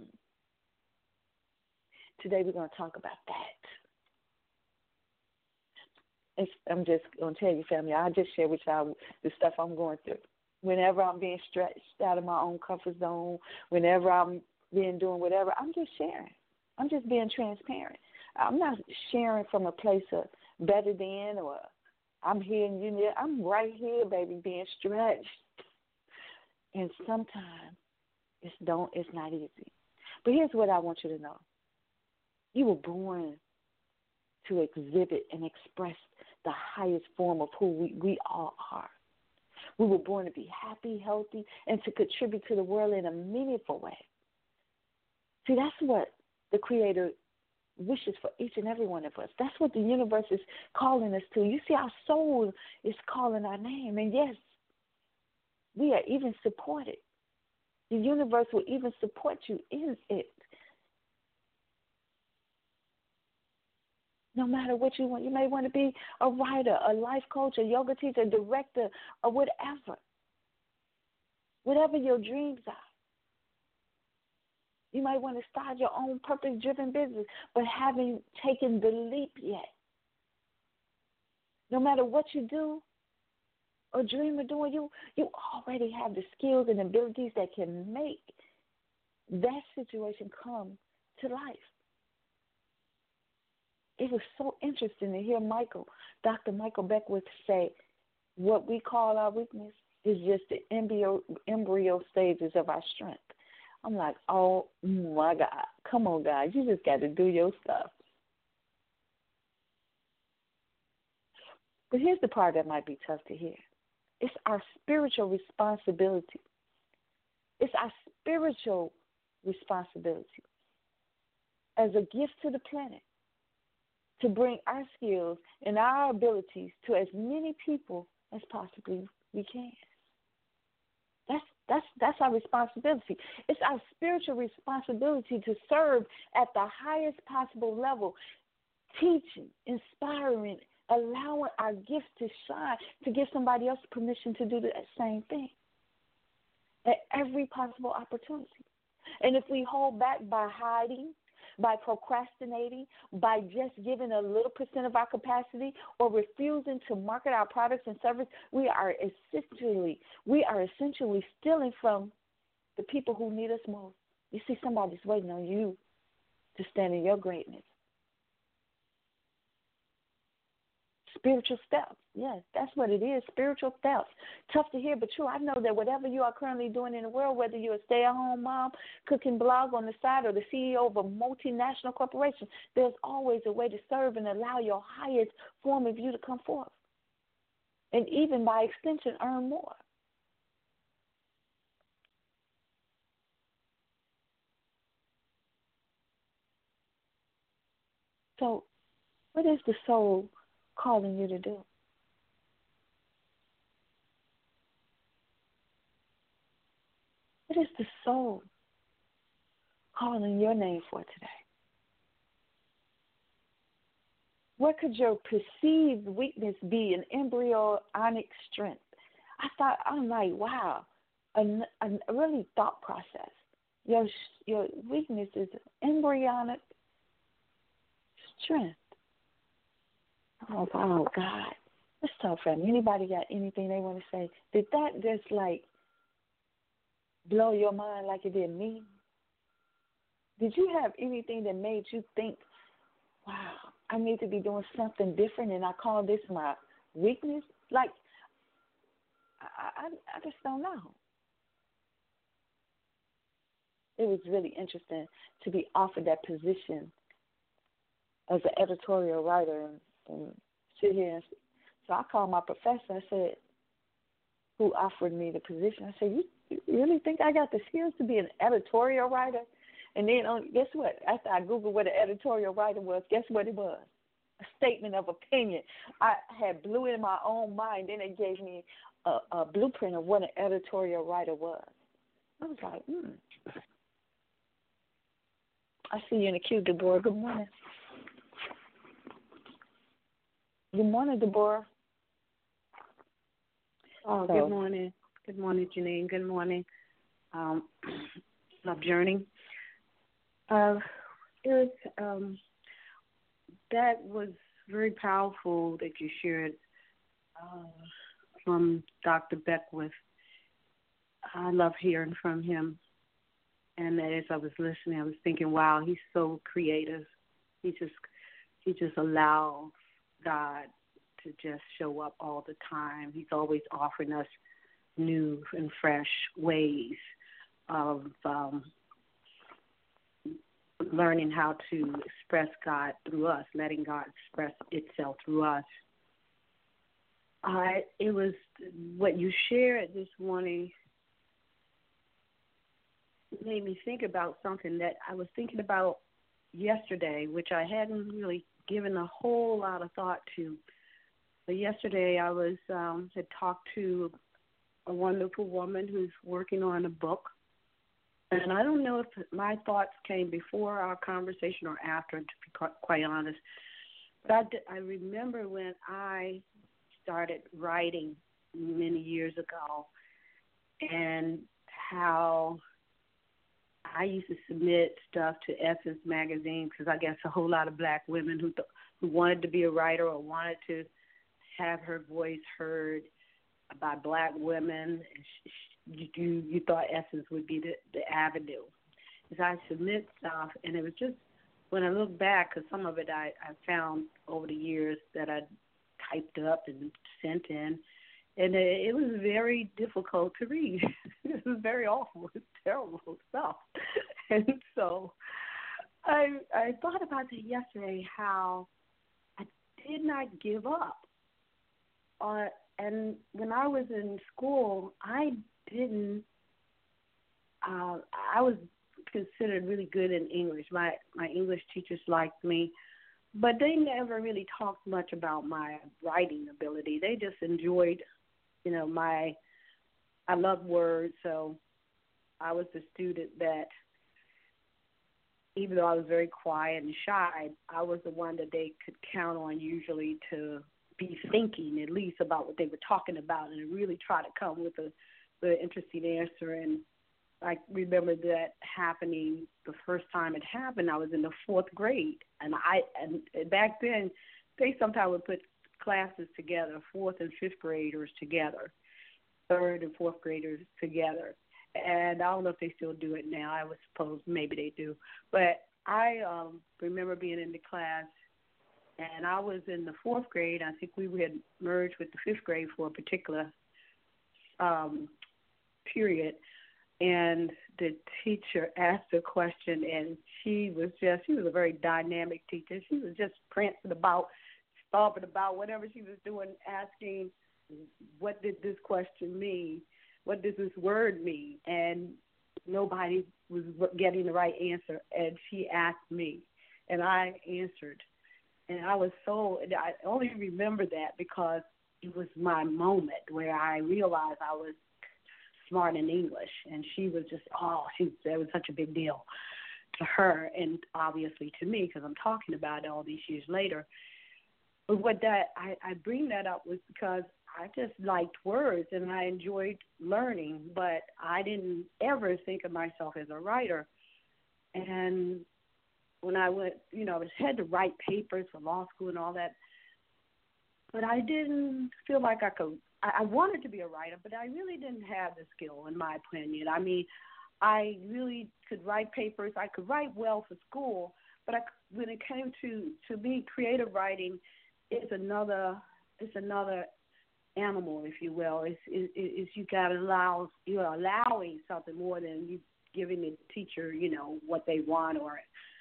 Today we're going to talk about that. It's, I'm just going to tell you, family, I'll just share with y'all the stuff I'm going through. Whenever I'm being stretched out of my own comfort zone, whenever I'm being doing whatever, I'm just sharing. I'm just being transparent. I'm not sharing from a place of better than, or I'm here and you there. I'm right here, baby, being stretched. And sometimes it's don't. It's not easy. But here's what I want you to know. You were born to exhibit and express the highest form of who we, we all are. We were born to be happy, healthy, and to contribute to the world in a meaningful way. See, that's what the Creator wishes for each and every one of us. That's what the universe is calling us to. You see, our soul is calling our name. And yes, we are even supported The universe will even support you in it. No matter what you want. You may want to be a writer, a life coach, a yoga teacher, a director, or whatever. Whatever your dreams are. You might want to start your own purpose-driven business, but haven't taken the leap yet. No matter what you do or dream of doing, you, you already have the skills and abilities that can make that situation come to life. It was so interesting to hear Michael, Doctor Michael Beckwith say, what we call our weakness is just the embryo, embryo stages of our strength. I'm like, oh, my God. Come on, guys. You just got to do your stuff. But here's the part that might be tough to hear. It's our spiritual responsibility. It's our spiritual responsibility as a gift to the planet to bring our skills and our abilities to as many people as possibly we can. That's that's that's our responsibility. It's our spiritual responsibility to serve at the highest possible level, teaching, inspiring, allowing our gifts to shine, to give somebody else permission to do the same thing at every possible opportunity. And if we hold back by hiding, by procrastinating, by just giving a little percent of our capacity or refusing to market our products and services, we are essentially we are essentially stealing from the people who need us most. You see, somebody's waiting on you to stand in your greatness. Spiritual steps. Yes, that's what it is, spiritual steps. Tough to hear, but true. I know that whatever you are currently doing in the world, whether you're a stay-at-home mom, cooking blog on the side, or the C E O of a multinational corporation, there's always a way to serve and allow your highest form of you to come forth. And even by extension, earn more. So, what is the soul calling you to do? What is the soul calling your name for today? What could your perceived weakness be an embryonic strength? I thought, I'm like, wow, a, a really thought process. Your your weakness is embryonic strength. Oh, oh, God. Let's talk, family. Anybody got anything they want to say? Did that just, like, blow your mind like it did me? Did you have anything that made you think, wow, I need to be doing something different and I call this my weakness? Like, I, I, I just don't know. It was really interesting to be offered that position as an editorial writer and, and sit here. And, so I called my professor. I said, who offered me the position, I said, you, you really think I got the skills to be an editorial writer? And then, um, guess what? After I Googled what an editorial writer was, guess what it was? A statement of opinion. I had blew in my own mind. Then it gave me a, a blueprint of what an editorial writer was. I was like, hmm. I see you in the queue, Deborah. Good morning. Good morning, Deborah. Oh, So- good morning. Good morning, Janine. Good morning, um, Love Journey. Uh, it was, um, that was very powerful that you shared uh, from Doctor Beckwith. I love hearing from him. And as I was listening, I was thinking, wow, he's so creative. He just he just allows God to just show up all the time. He's always offering us new and fresh ways of um, learning how to express God through us, letting God express itself through us. I it was what you shared this morning made me think about something that I was thinking about yesterday, which I hadn't really given a whole lot of thought to. But yesterday I was um, had talked to a wonderful woman who's working on a book, And I don't know if my thoughts came before our conversation or after, to be qu- quite honest. But I, d- I remember when I started writing many years ago and how I used to submit stuff to Essence magazine because I guess a whole lot of black women who th- who wanted to be a writer or wanted to have her voice heard by black women. You, you, you thought Essence would be the, the avenue. As I submit stuff, and it was just, when I look back, because some of it I, I found over the years that I typed up and sent in, and it, it was very difficult to read. It was very awful. It was terrible stuff. And so I I thought about that yesterday, how I did not give up. Uh, and when I was in school, I didn't, uh, I was considered really good in English. My, my English teachers liked me, but they never really talked much about my writing ability. They just enjoyed, you know, my, I love words, so I was the student that, even though I was very quiet and shy, I was the one that they could count on usually to be thinking at least about what they were talking about and really try to come with a, the interesting answer. And I remember that happening the first time it happened. I was in the fourth grade, and I and back then they sometimes would put classes together, fourth and fifth graders together, third and fourth graders together. And I don't know if they still do it now. I would suppose maybe they do. But I um, remember being in the class, and I was in the fourth grade. I think we had merged with the fifth grade for a particular um, period. And the teacher asked a question, and she was just, she was a very dynamic teacher. She was just prancing about, stomping about, whatever she was doing, asking, what did this question mean? What does this word mean? And nobody was getting the right answer. And she asked me, and I answered. And I was so, I only remember that because it was my moment where I realized I was smart in English. And she was just, oh, she, that was such a big deal to her and obviously to me because I'm talking about it all these years later. But what that, I, I bring that up was because I just liked words and I enjoyed learning, but I didn't ever think of myself as a writer. And when I went, you know, I had to write papers for law school and all that, but I didn't feel like I could, I, I wanted to be a writer, but I really didn't have the skill, in my opinion. I mean, I really could write papers. I could write well for school, but I, when it came to, to me, creative writing is another, it's another animal, if you will. It's, it, it's you got to allow, you're allowing something more than you giving the teacher, you know, what they want. Or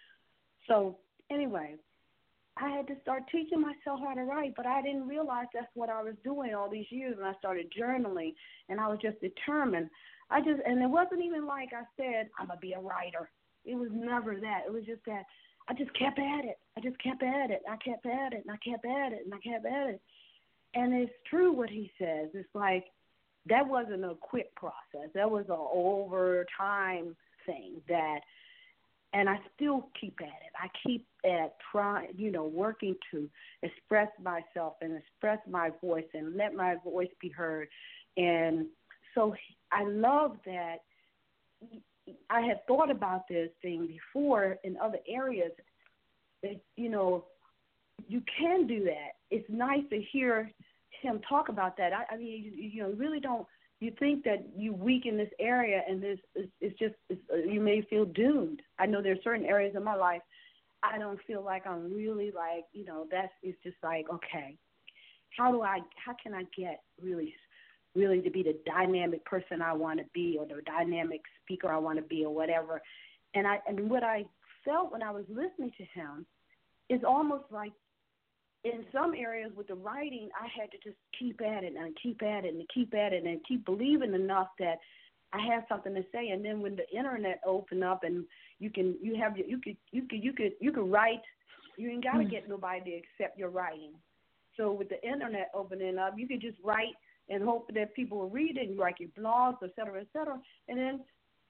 so anyway, I had to start teaching myself how to write, but I didn't realize that's what I was doing all these years. And I started journaling, and I was just determined. I just, and it wasn't even like I said, I'm gonna be a writer. It was never that. It was just that I just kept at it. I just kept at it. I kept at it, and I kept at it, and I kept at it. And it's true what he says. It's like that wasn't a quick process. That was an over time thing that, and I still keep at it. I keep at trying, you know, working to express myself and express my voice and let my voice be heard. And so I love that I had thought about this thing before in other areas that, you know, you can do that. It's nice to hear him talk about that. I, I mean, you, you know, really don't, you think that you weak in this area and this it's, it's just, it's, you may feel doomed. I know there are certain areas in my life I don't feel like I'm really like, you know, that's, it's just like, okay, how do I, how can I get really, really to be the dynamic person I want to be or the dynamic speaker I want to be or whatever. And I, and what I felt when I was listening to him is almost like in some areas with the writing, I had to just keep at it and keep at it and keep at it and keep believing enough that I have something to say. And then when the internet opened up and you can, you have, you could, you could, you could, you could write. You ain't got to get nobody to accept your writing. So with the internet opening up, you could just write and hope that people will read it. You write your blogs, et cetera, et cetera. And then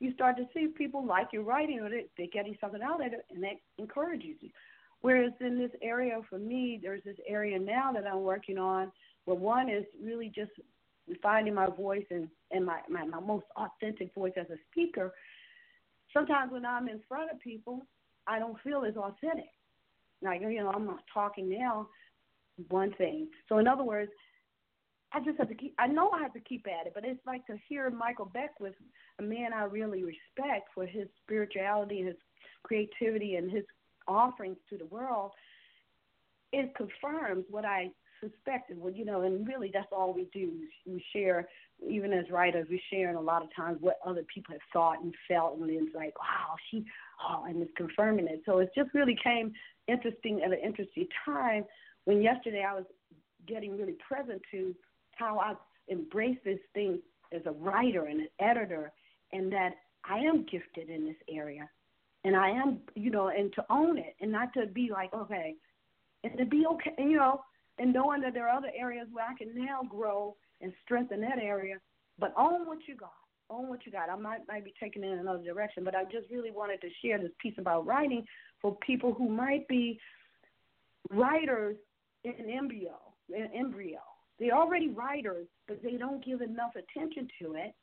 you start to see people like your writing, or they, they're getting something out of it, and that encourages you. Whereas in this area, for me, there's this area now that I'm working on where one is really just finding my voice and, and my, my, my most authentic voice as a speaker. Sometimes when I'm in front of people, I don't feel as authentic. Like, you know, I'm not talking now, one thing. So in other words, I just have to keep, I know I have to keep at it, but it's like to hear Michael Beckwith, a man I really respect for his spirituality and his creativity and his offerings to the world, it confirms what I suspected. Well, you know, and really that's all we do. We share, even as writers, we share in a lot of times what other people have thought and felt, and it's like, wow, she, oh, and it's confirming it. So it just really came interesting at an interesting time when yesterday I was getting really present to how I embrace this thing as a writer and an editor, and that I am gifted in this area. And I am, you know, and to own it and not to be like, okay, and to be okay, you know, and knowing that there are other areas where I can now grow and strengthen that area, but own what you got. Own what you got. I might, might be taking it in another direction, but I just really wanted to share this piece about writing for people who might be writers in embryo, in embryo. They're already writers, but they don't give enough attention to it,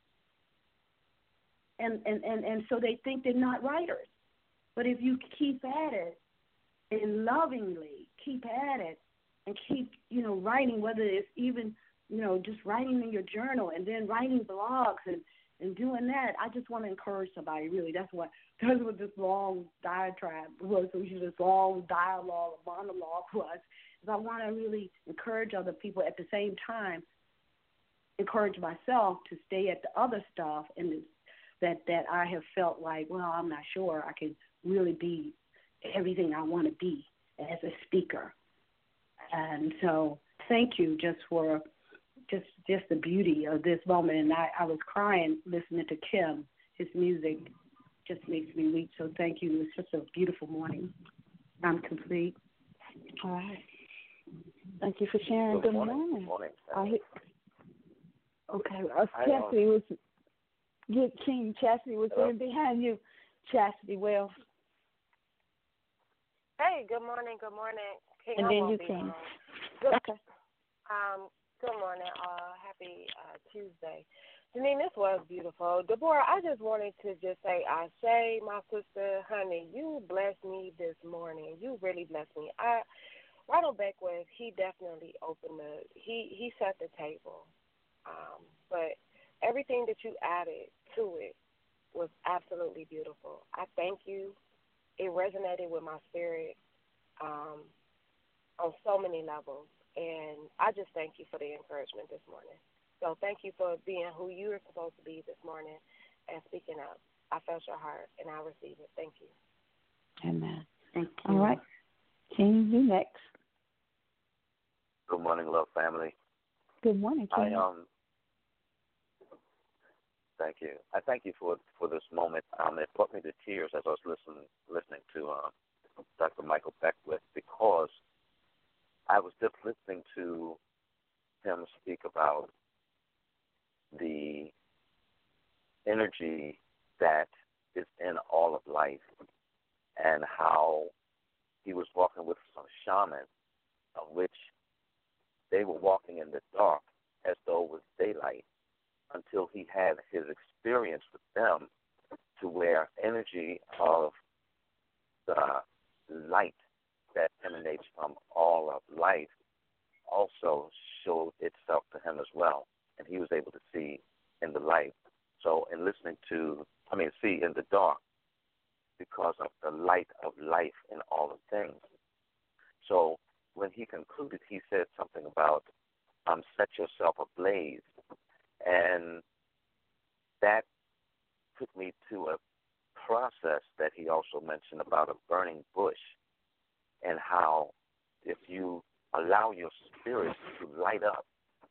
and, and, and, and so they think they're not writers. But if you keep at it and lovingly keep at it and keep, you know, writing, whether it's even, you know, just writing in your journal and then writing blogs and, and doing that, I just want to encourage somebody, really. That's what, that's what this long diatribe was, this long dialogue, monologue was. Is I want to really encourage other people at the same time, encourage myself to stay at the other stuff and that, that I have felt like, well, I'm not sure I can really be everything I want to be as a speaker. And so thank you just for just just the beauty of this moment. And I, I was crying listening to Kim. His music just makes me weep. So thank you. It was just a beautiful morning. I'm complete. All right. Thank you for sharing. Good, Good morning. morning. Good morning. I, okay. Uh, Chastity was, get King Chastity was in behind you. Chastity Wells. Hey, good morning, good morning. King, and then you can. Okay. Um, good morning, uh, happy uh, Tuesday. Janine, this was beautiful. Deborah, I just wanted to just say, I say, my sister, honey, you blessed me this morning. You really blessed me. I, Ronald Beckwith, he definitely opened the, he, he set the table. Um, but everything that you added to it was absolutely beautiful. I thank you. It resonated with my spirit um, on so many levels, and I just thank you for the encouragement this morning. So thank you for being who you are supposed to be this morning and speaking up. I felt your heart, and I receive it. Thank you. Amen. Thank you. All right. King, you next. Good morning, love family. Good morning, King. I, um, Thank you. I thank you for for this moment. Um, it brought me to tears as I was listening listening to uh, Doctor Michael Beckwith, because I was just listening to him speak about the energy that is in all of life and how he was walking with some shaman, of which they were walking in the dark as though it was daylight, until he had his experience with them, to where energy of the light that emanates from all of life also showed itself to him as well, and he was able to see in the light. So in listening to, I mean, see in the dark, because of the light of life in all of things. So when he concluded, he said something about um, set yourself ablaze. And that took me to a process that he also mentioned about a burning bush, and how if you allow your spirit to light up,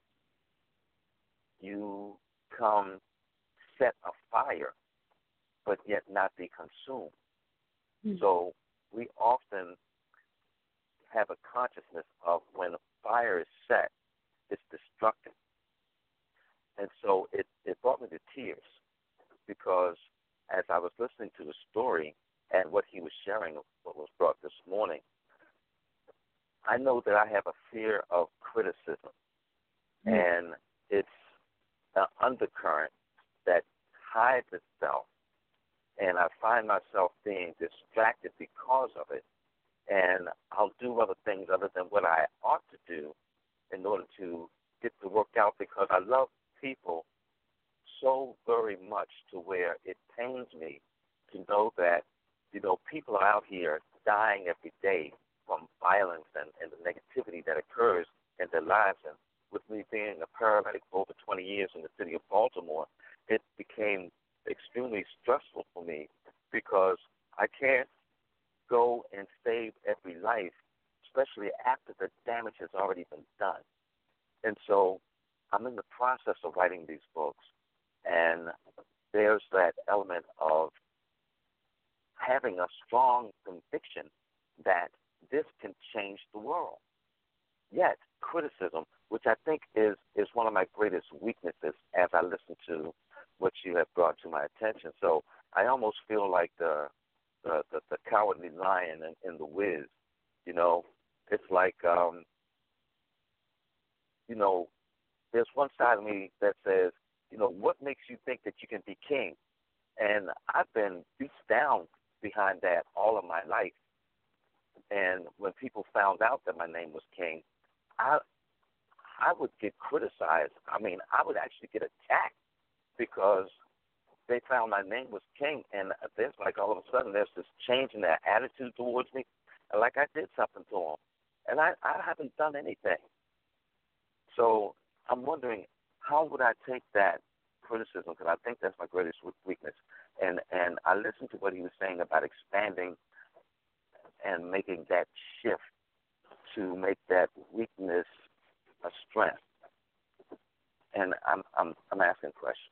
you come set a fire, but yet not be consumed. Mm-hmm. So we often have a consciousness of when a fire is set, it's destructive. And so it, it brought me to tears, because as I was listening to the story and what he was sharing, what was brought this morning, I know that I have a fear of criticism, mm-hmm. and it's an undercurrent that hides itself, and I find myself being distracted because of it, and I'll do other things other than what I ought to do in order to get the work out, because I love people so very much to where it pains me to know that, you know, people are out here dying every day from violence and, and the negativity that occurs in their lives. And with me being a paramedic for over twenty years in the city of Baltimore, it became extremely stressful for me because I can't go and save every life, especially after the damage has already been done. And so I'm in the process of writing these books, and there's that element of having a strong conviction that this can change the world. Yet, criticism, which I think is, is one of my greatest weaknesses as I listen to what you have brought to my attention. So I almost feel like the the, the, the cowardly lion in, in The Wiz. You know, it's like, um, you know, there's one side of me that says, you know, what makes you think that you can be king? And I've been beat down behind that all of my life. And when people found out that my name was King, I I would get criticized. I mean, I would actually get attacked because they found my name was King, and there's like all of a sudden there's this change in their attitude towards me, and like I did something to them, and I, I haven't done anything. So I'm wondering, how would I take that criticism, because I think that's my greatest weakness. And, and I listened to what he was saying about expanding and making that shift to make that weakness a strength. And I'm I'm I'm asking questions.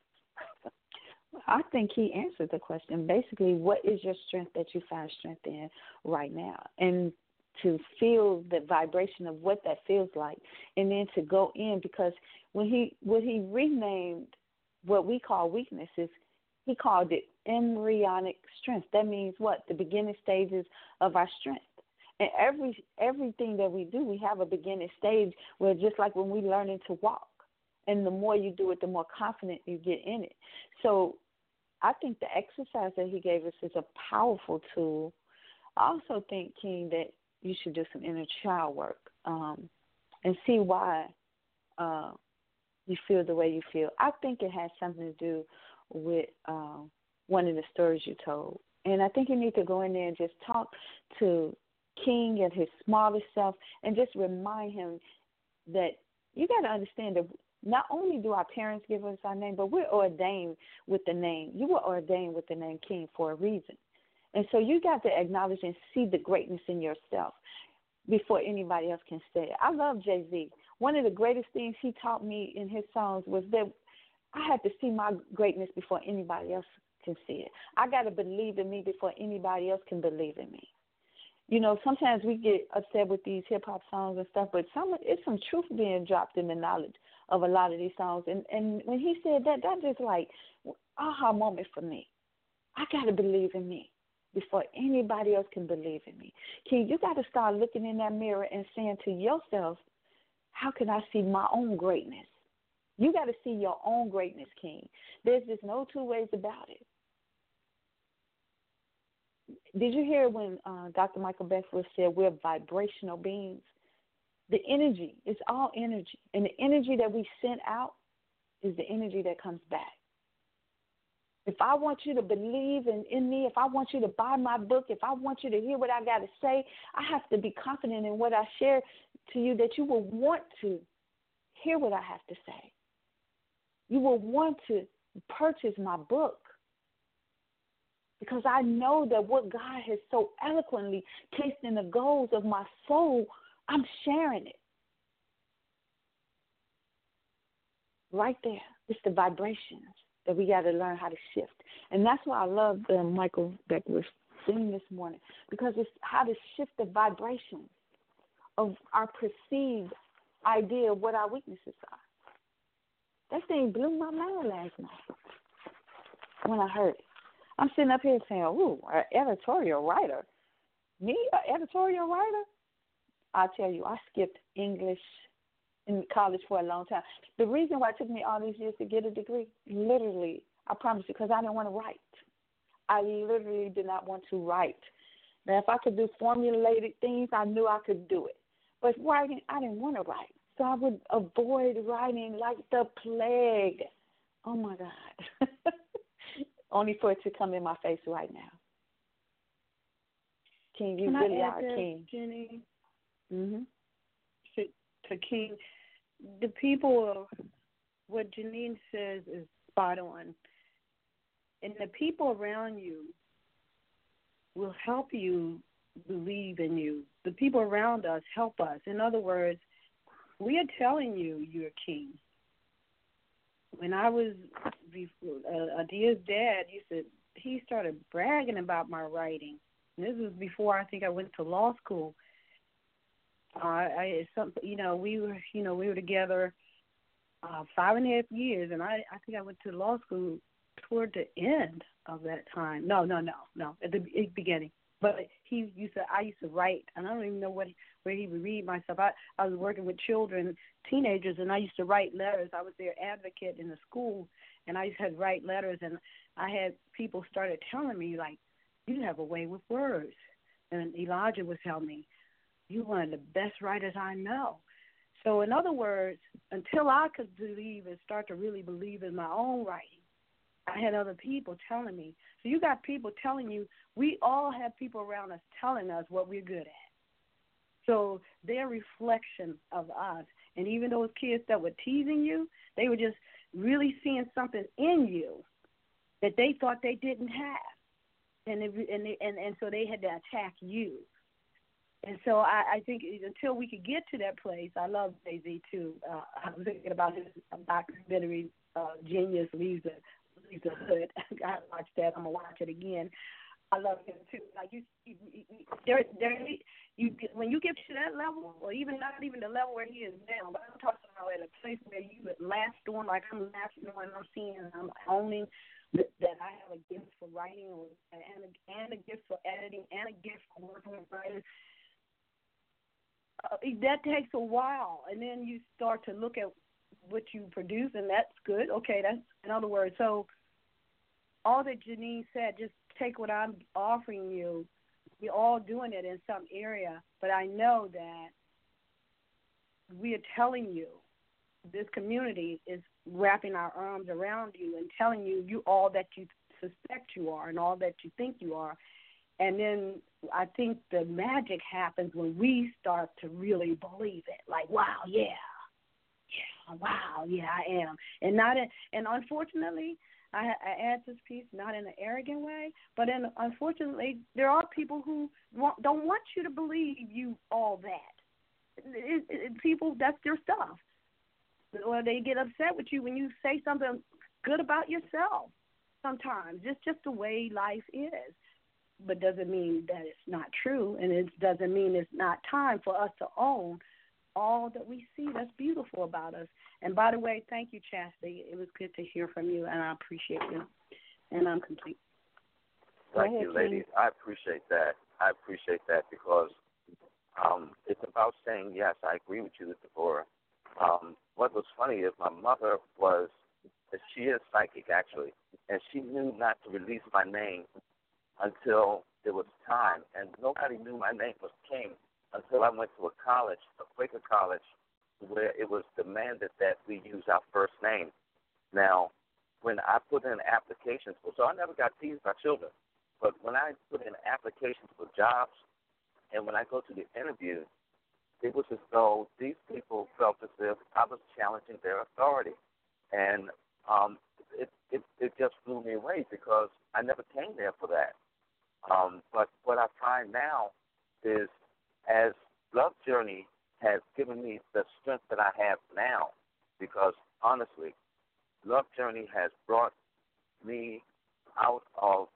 I think he answered the question. Basically, what is your strength that you find strength in right now? And to feel the vibration of what that feels like, and then to go in, because when he when he renamed what we call weaknesses, he called it embryonic strength. That means what? The beginning stages of our strength. And every everything that we do, we have a beginning stage where just like when we learning to walk, and the more you do it, the more confident you get in it. So I think the exercise that he gave us is a powerful tool. I also think, King, that you should do some inner child work um, and see why uh, you feel the way you feel. I think it has something to do with uh, one of the stories you told. And I think you need to go in there and just talk to King and his smallest self and just remind him that you got to understand that not only do our parents give us our name, but we're ordained with the name. You were ordained with the name King for a reason. And so you got to acknowledge and see the greatness in yourself before anybody else can say it. I love Jay-Z. One of the greatest things he taught me in his songs was that I had to see my greatness before anybody else can see it. I got to believe in me before anybody else can believe in me. You know, sometimes we get upset with these hip-hop songs and stuff, but some it's some truth being dropped in the knowledge of a lot of these songs. And, and when he said that, that just like aha moment for me. I got to believe in me before anybody else can believe in me. King, you got to start looking in that mirror and saying to yourself, how can I see my own greatness? You got to see your own greatness, King. There's just no two ways about it. Did you hear when uh, Doctor Michael Beckwith said we're vibrational beings? The energy, it's all energy. And the energy that we send out is the energy that comes back. If I want you to believe in, in me, if I want you to buy my book, if I want you to hear what I got to say, I have to be confident in what I share to you that you will want to hear what I have to say. You will want to purchase my book. Because I know that what God has so eloquently placed in the goals of my soul, I'm sharing it. Right there. It's the vibrations that we got to learn how to shift. And that's why I love the Michael Beckwith thing this morning, because it's how to shift the vibrations of our perceived idea of what our weaknesses are. That thing blew my mind last night when I heard it. I'm sitting up here saying, ooh, an editorial writer. Me, an editorial writer? I tell you, I skipped English in college for a long time. The reason why it took me all these years to get a degree, literally, I promise you, because I didn't want to write. I literally did not want to write. Now, if I could do formulated things, I knew I could do it. But writing, I didn't want to write. So I would avoid writing like the plague. Oh, my God. Only for it to come in my face right now. King, you Can really I are add a that, king. Jenny? Mm-hmm. To, to King, the people, what Janine says is spot on. And the people around you will help you believe in you. The people around us help us. In other words, we are telling you you're king. When I was, before, uh, Adia's dad used to, he started bragging about my writing. And this was before I think I went to law school. Uh, I, some, you know, we were, you know, we were together uh, five and a half years, and I, I think I went to law school toward the end of that time. No, no, no, no, at the beginning. But he used to, I used to write, and I don't even know what where he would read my stuff. I, I was working with children, teenagers, and I used to write letters. I was their advocate in the school, and I used to write letters, and I had people started telling me, like, you have a way with words. And Elijah was telling me, you're one of the best writers I know. So in other words, until I could believe and start to really believe in my own writing, I had other people telling me. So you got people telling you, we all have people around us telling us what we're good at. So they're a reflection of us. And even those kids that were teasing you, they were just really seeing something in you that they thought they didn't have. And they, and, they, and and so they had to attack you. And so I, I think until we could get to that place, I love Jay-Z too. Uh, I was thinking about his documentary, uh, Genius Leaves the, Leaves the Hood. I watched that. I'm going to watch it again. I love him too. Like you, you, there, there, you, when you get to that level, or even not even the level where he is now, but I'm talking about at a place where you would laugh on, like I'm laughing when I'm seeing, I'm owning that, that I have a gift for writing and a, and a gift for editing and a gift for working with writers. Uh, that takes a while, and then you start to look at what you produce, and that's good. Okay, that's in other words. So all that Janine said, just take what I'm offering you. We're all doing it in some area, but I know that we are telling you, this community is wrapping our arms around you and telling you you all that you suspect you are and all that you think you are. And then I think the magic happens when we start to really believe it. Like, wow, yeah, yeah, wow, yeah, I am. And not in, and unfortunately, I, I add this piece not in an arrogant way, but in, unfortunately, there are people who want, don't want you to believe you all that. It, it, people, that's their stuff. Or they get upset with you when you say something good about yourself sometimes. It's just the way life is. But doesn't mean that it's not true, and it doesn't mean it's not time for us to own all that we see that's beautiful about us. And by the way, thank you, Chastity. It was good to hear from you, and I appreciate you. And I'm complete. Thank you, ladies. I appreciate that. I appreciate that because um, it's about saying yes. I agree with you, Deborah. Um, what was funny is my mother was, she is psychic actually, and she knew not to release my name until it was time. And nobody knew my name was King until I went to a college, a Quaker college, where it was demanded that we use our first name. Now, when I put in applications for, so I never got teased by children, but when I put in applications for jobs and when I go to the interview, it was as though these people felt as if I was challenging their authority. And um, it, it, it just blew me away because I never came there for that. Um, but what I find now is as Love Journey has given me the strength that I have now, because honestly, Love Journey has brought me out of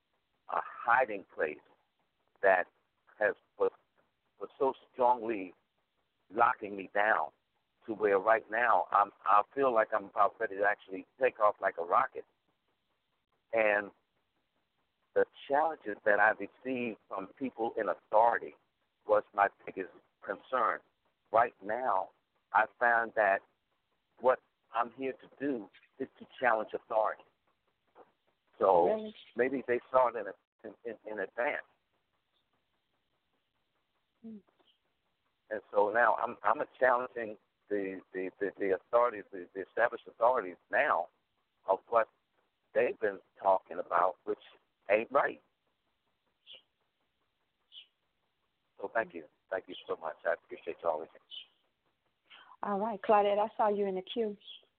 a hiding place that has was, was so strongly locking me down to where right now I'm, I feel like I'm about ready to actually take off like a rocket. And the challenges that I received from people in authority was my biggest concern. Right now, I found that what I'm here to do is to challenge authority. So Really? maybe they saw it in, a, in, in, in advance. Hmm. And so now I'm I'm challenging the the, the, the authorities, the, the established authorities now of what they've been talking about, which ain't right. So thank you. Thank you so much. I appreciate you always. All right, Claudette, I saw you in the queue.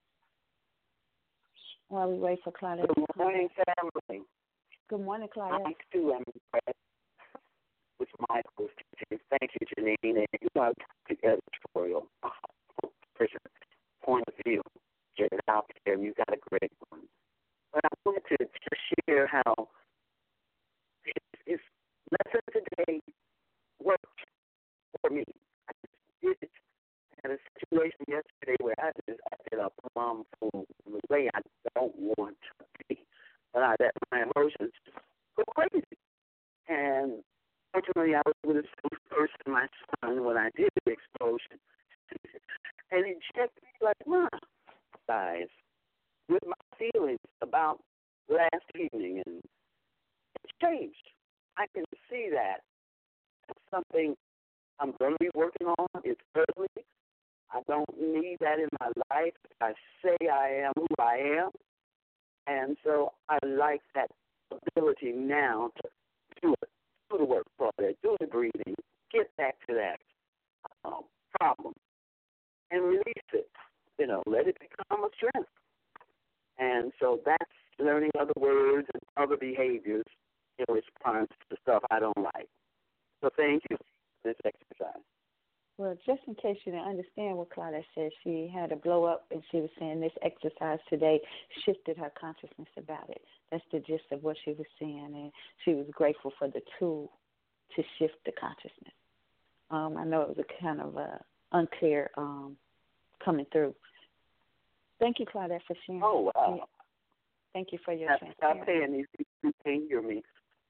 While we wait for Claudette. Good morning, family. Good morning, Claudette. I'm Stu. I'm impressed with Michael's teaching. Thank you, Janine. And you know, the editorial uh, person point of view. Get it out there. You got a great one. But I wanted to just share how his, his lesson today worked for me. I did it. I had a situation yesterday where I just acted up plum fool in the way I don't want to be. But I let my emotions go crazy. And fortunately, I was with a person, my son, when I did the explosion. And he checked me like, Mom, guys, with my feelings about last evening. And it changed. I can see that. It's something I'm going to be working on. It's early. I don't need that in my life. I say I am who I am. And so I like that ability now to do it, do the work project, do the breathing, get back to that um, problem and release it. You know, let it become a strength. And so that's learning other words and other behaviors in response to stuff I don't like. So thank you for this exercise. Well, just in case you didn't understand what Claudette said, she had a blow up, and she was saying this exercise today shifted her consciousness about it. That's the gist of what she was saying, and she was grateful for the tool to shift the consciousness. Um, I know it was a kind of a unclear um, coming through. Thank you, Claudette, for sharing. Oh, wow. Thank you for your Stop transparency. saying these people who can't hear me.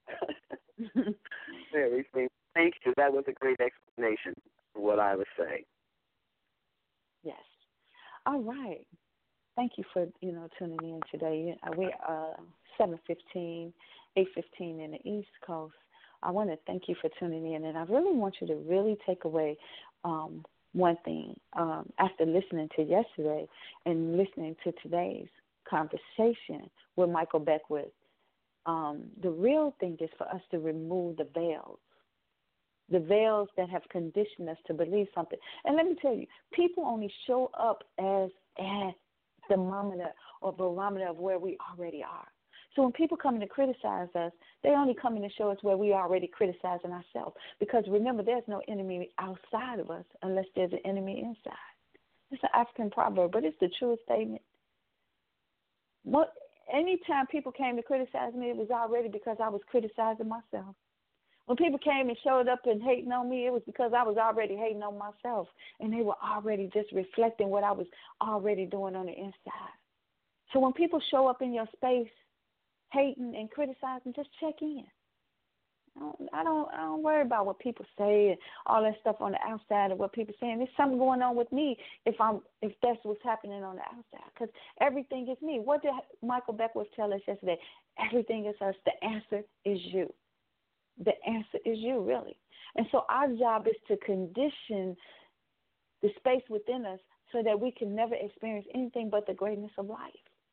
Very sweet. Thank you. That was a great explanation for what I was saying. Yes. All right. Thank you for, you know, tuning in today. We're uh, seven fifteen, eight fifteen in the East Coast. I want to thank you for tuning in, and I really want you to really take away um, one thing. Um, after listening to yesterday and listening to today's conversation with Michael Beckwith, um, the real thing is for us to remove the veils. The veils that have conditioned us to believe something. And let me tell you, people only show up as a thermometer or barometer of where we already are. So when people come in to criticize us, they only come in to show us where we are already criticizing ourselves. Because remember, there's no enemy outside of us unless there's an enemy inside. It's an African proverb, but it's the truest statement. What, anytime people came to criticize me, it was already because I was criticizing myself. When people came and showed up and hating on me, it was because I was already hating on myself. And they were already just reflecting what I was already doing on the inside. So when people show up in your space hating and criticizing, just check in. I don't, I don't, I don't worry about what people say and all that stuff on the outside of what people are saying. There's something going on with me if I'm, if that's what's happening on the outside. Because everything is me. What did Michael Beckwith tell us yesterday? Everything is us. The answer is you. The answer is you, really. And so our job is to condition the space within us so that we can never experience anything but the greatness of life.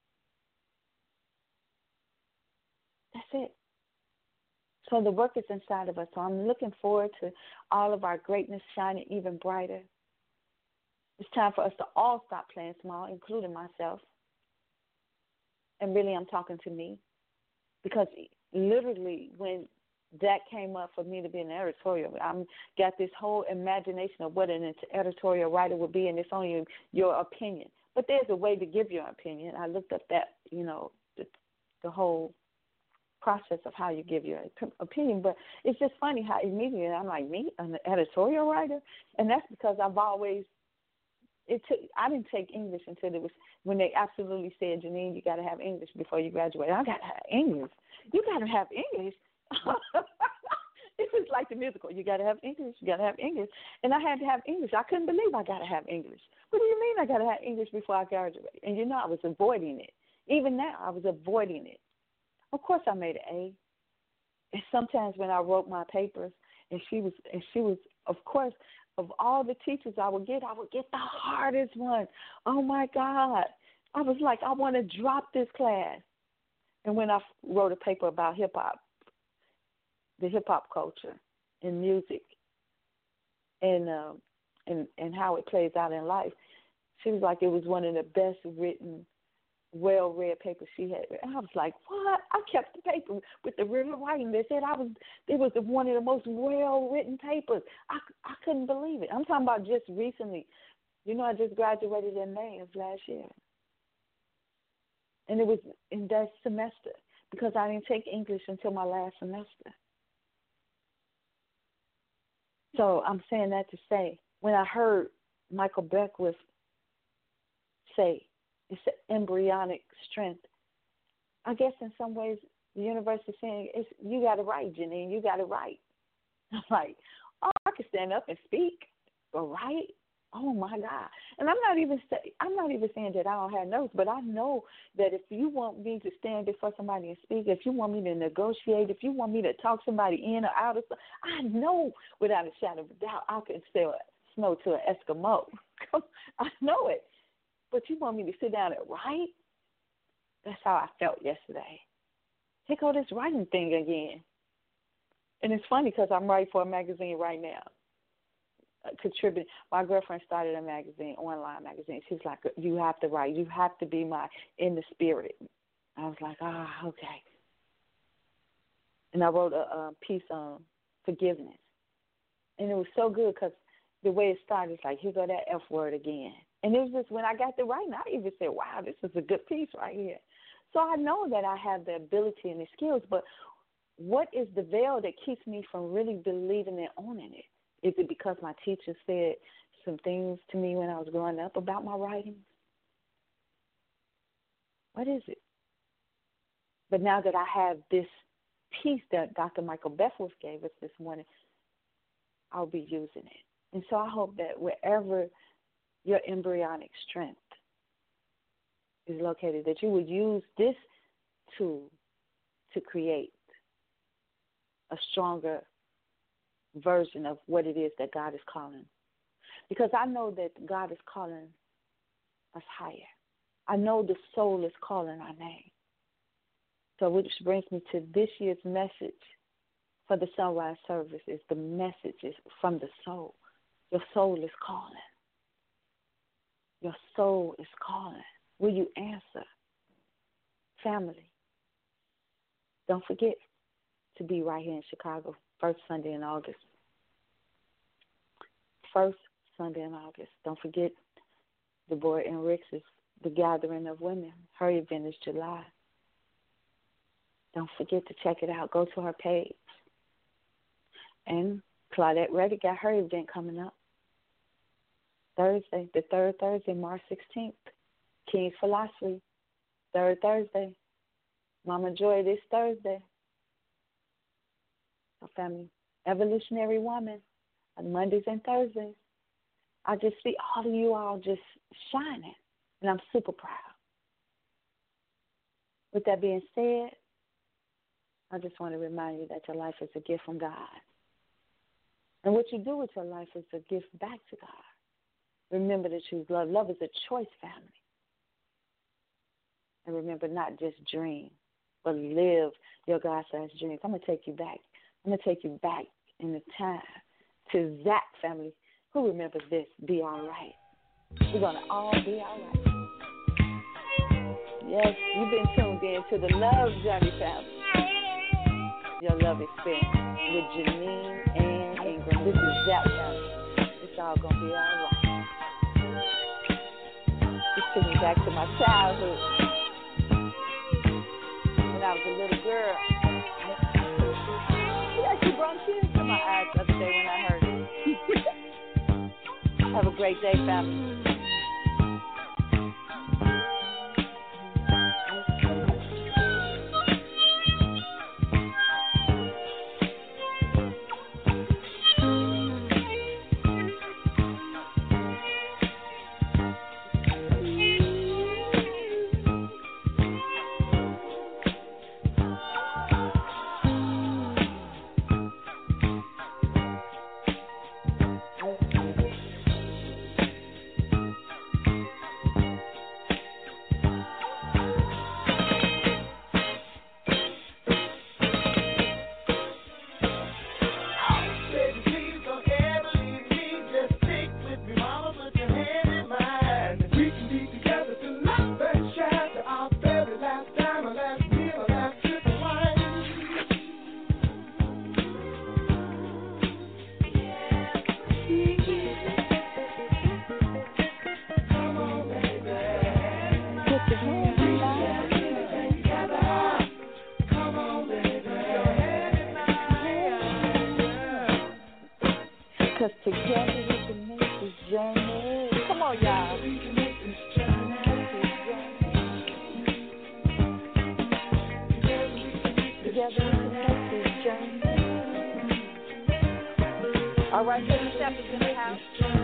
That's it. So the work is inside of us. So I'm looking forward to all of our greatness shining even brighter. It's time for us to all stop playing small, including myself. And really, I'm talking to me. Because literally, when that came up for me to be an editorial, I'm got this whole imagination of what an editorial writer would be, and it's only your opinion. But there's a way to give your opinion. I looked up that, you know, the, the whole process of how you give your opinion. But it's just funny how immediately I'm like, me, an editorial writer? And that's because I've always it took. I didn't take English until it was when they absolutely said, Janine, you got to have English before you graduate. I got to have English. You got to have English. It was like the musical. You got to have English. You got to have English. And I had to have English. I couldn't believe I got to have English. What do you mean I got to have English before I graduate? And, you know, I was avoiding it. Even now, I was avoiding it. Of course, I made an A. And sometimes when I wrote my papers, and she was, and she was, of course, of all the teachers I would get, I would get the hardest one. Oh, my God. I was like, I want to drop this class. And when I wrote a paper about hip-hop, the hip-hop culture and music and, uh, and and how it plays out in life, she was like, it was one of the best written, well-read papers she had. And I was like, what? I kept the paper with the written writing. They said I was, it was one of the most well-written papers. I, I couldn't believe it. I'm talking about just recently. You know, I just graduated in May of last year. And it was in that semester because I didn't take English until my last semester. So I'm saying that to say, when I heard Michael Beckwith say, it's an embryonic strength, I guess in some ways the universe is saying, it's, you got it right, Janine, you got it right. I'm like, oh, I can stand up and speak, but right? Oh, my God. And I'm not even say, I'm not even saying that I don't have notes, but I know that if you want me to stand before somebody and speak, if you want me to negotiate, if you want me to talk somebody in or out of stuff, I know without a shadow of a doubt I can sell snow to an Eskimo. I know it. But you want me to sit down and write? That's how I felt yesterday. Here go this writing thing again. And it's funny because I'm writing for a magazine right now. Contributing. My girlfriend started a magazine, online magazine. She was like, you have to write. You have to be my in the spirit. I was like, ah, oh, okay. And I wrote a, a piece on forgiveness. And it was so good because the way it started, it's like, here go that F word again. And it was just when I got to writing, I even said, wow, this is a good piece right here. So I know that I have the ability and the skills, but what is the veil that keeps me from really believing and owning it? Is it because my teacher said some things to me when I was growing up about my writings? What is it? But now that I have this piece that Doctor Michael Beckwith gave us this morning, I'll be using it. And so I hope that wherever your embryonic strength is located, that you would use this tool to create a stronger version of what it is that God is calling. Because I know that God is calling us higher. I know the soul is calling our name. So which brings me to this year's message for the sunrise service is the message is from the soul. Your soul is calling. Your soul is calling. Will you answer? Family, don't forget to be right here in Chicago, first Sunday in August. First Sunday in August. Don't forget Deborah and Rick's is the Gathering of Women. Her event is July. Don't forget to check it out. Go to her page. And Claudette Reddick got her event coming up. Thursday, the third Thursday, March sixteenth. King's Philosophy, third Thursday. Mama Joy this Thursday. Our family, Evolutionary Woman, on Mondays and Thursdays. I just see all of you all just shining, and I'm super proud. With that being said, I just want to remind you that your life is a gift from God. And what you do with your life is a gift back to God. Remember to choose love. Love is a choice, family. And remember, not just dream, but live your God-sized dreams. I'm going to take you back. I'm going to take you back in the time to Zach, family. Who remembers this? Be all right. We're going to all be all right. Yes, you've been tuned in to the Love Journey, family. Your love experience with Janine and Ingram. This is Zach, family. It's all going to be all right. Just took me back to my childhood. When I was a little girl. It actually brought tears to my eyes the other day when I heard it. Have a great day, family. Cause together we can make this journey. Come on, y'all. We can make this journey. Together we can make this journey. All right, Lady Shepherd's in the house.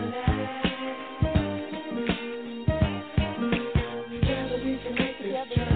Together we can make this journey.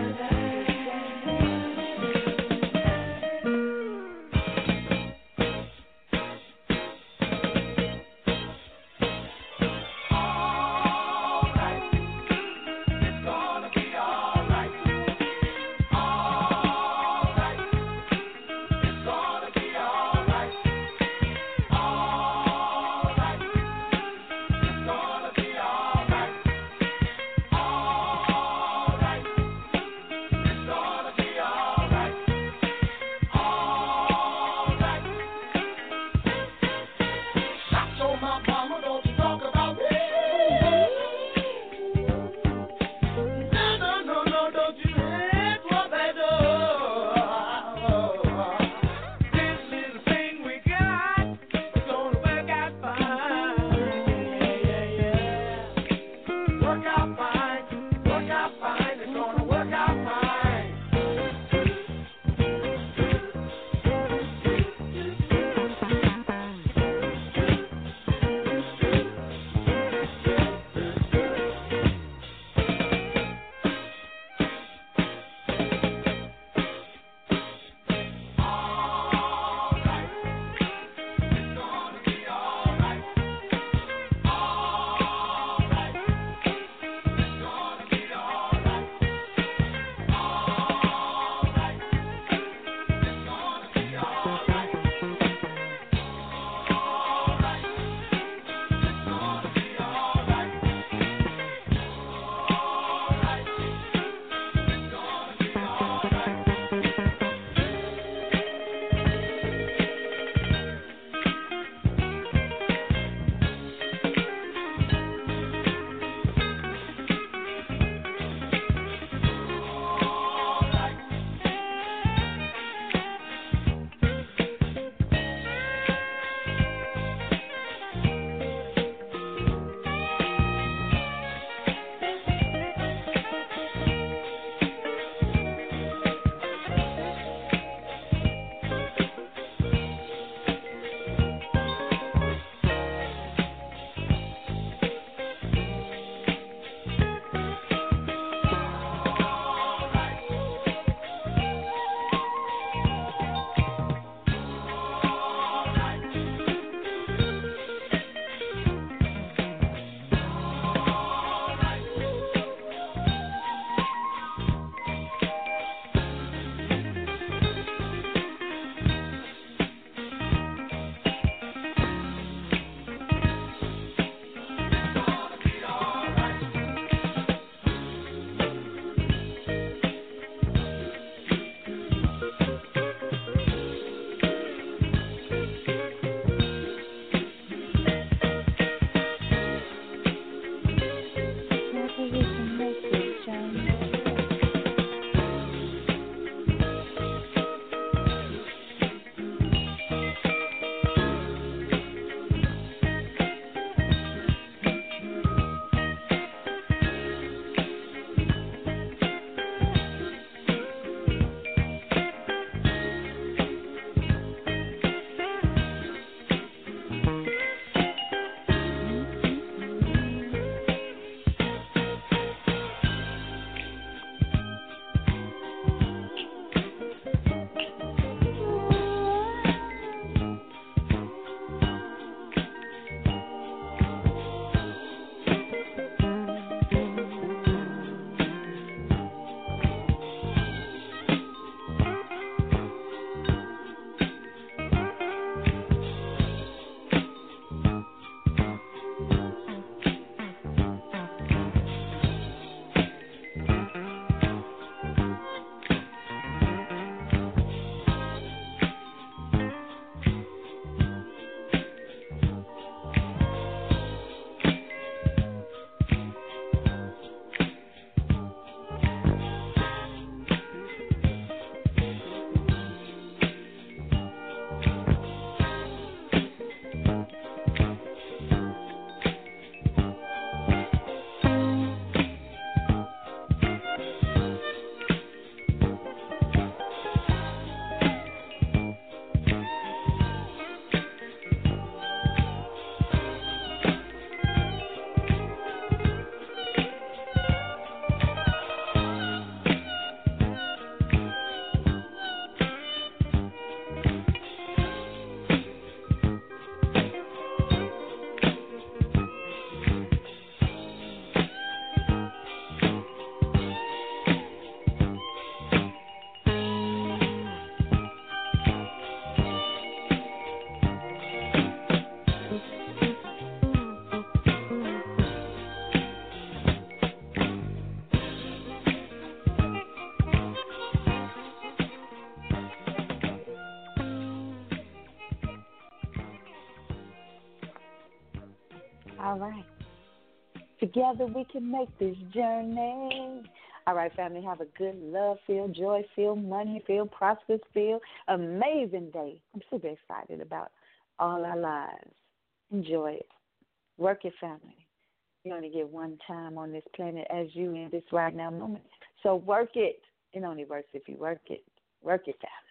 All right. Together we can make this journey. All right, family, have a good, love-filled, joy-filled, money-filled, prosperous-filled, amazing day. I'm super excited about all our lives. Enjoy it. Work it, family. You only get one time on this planet as you in this right now moment. So work it. It only works if you work it. Work it, family.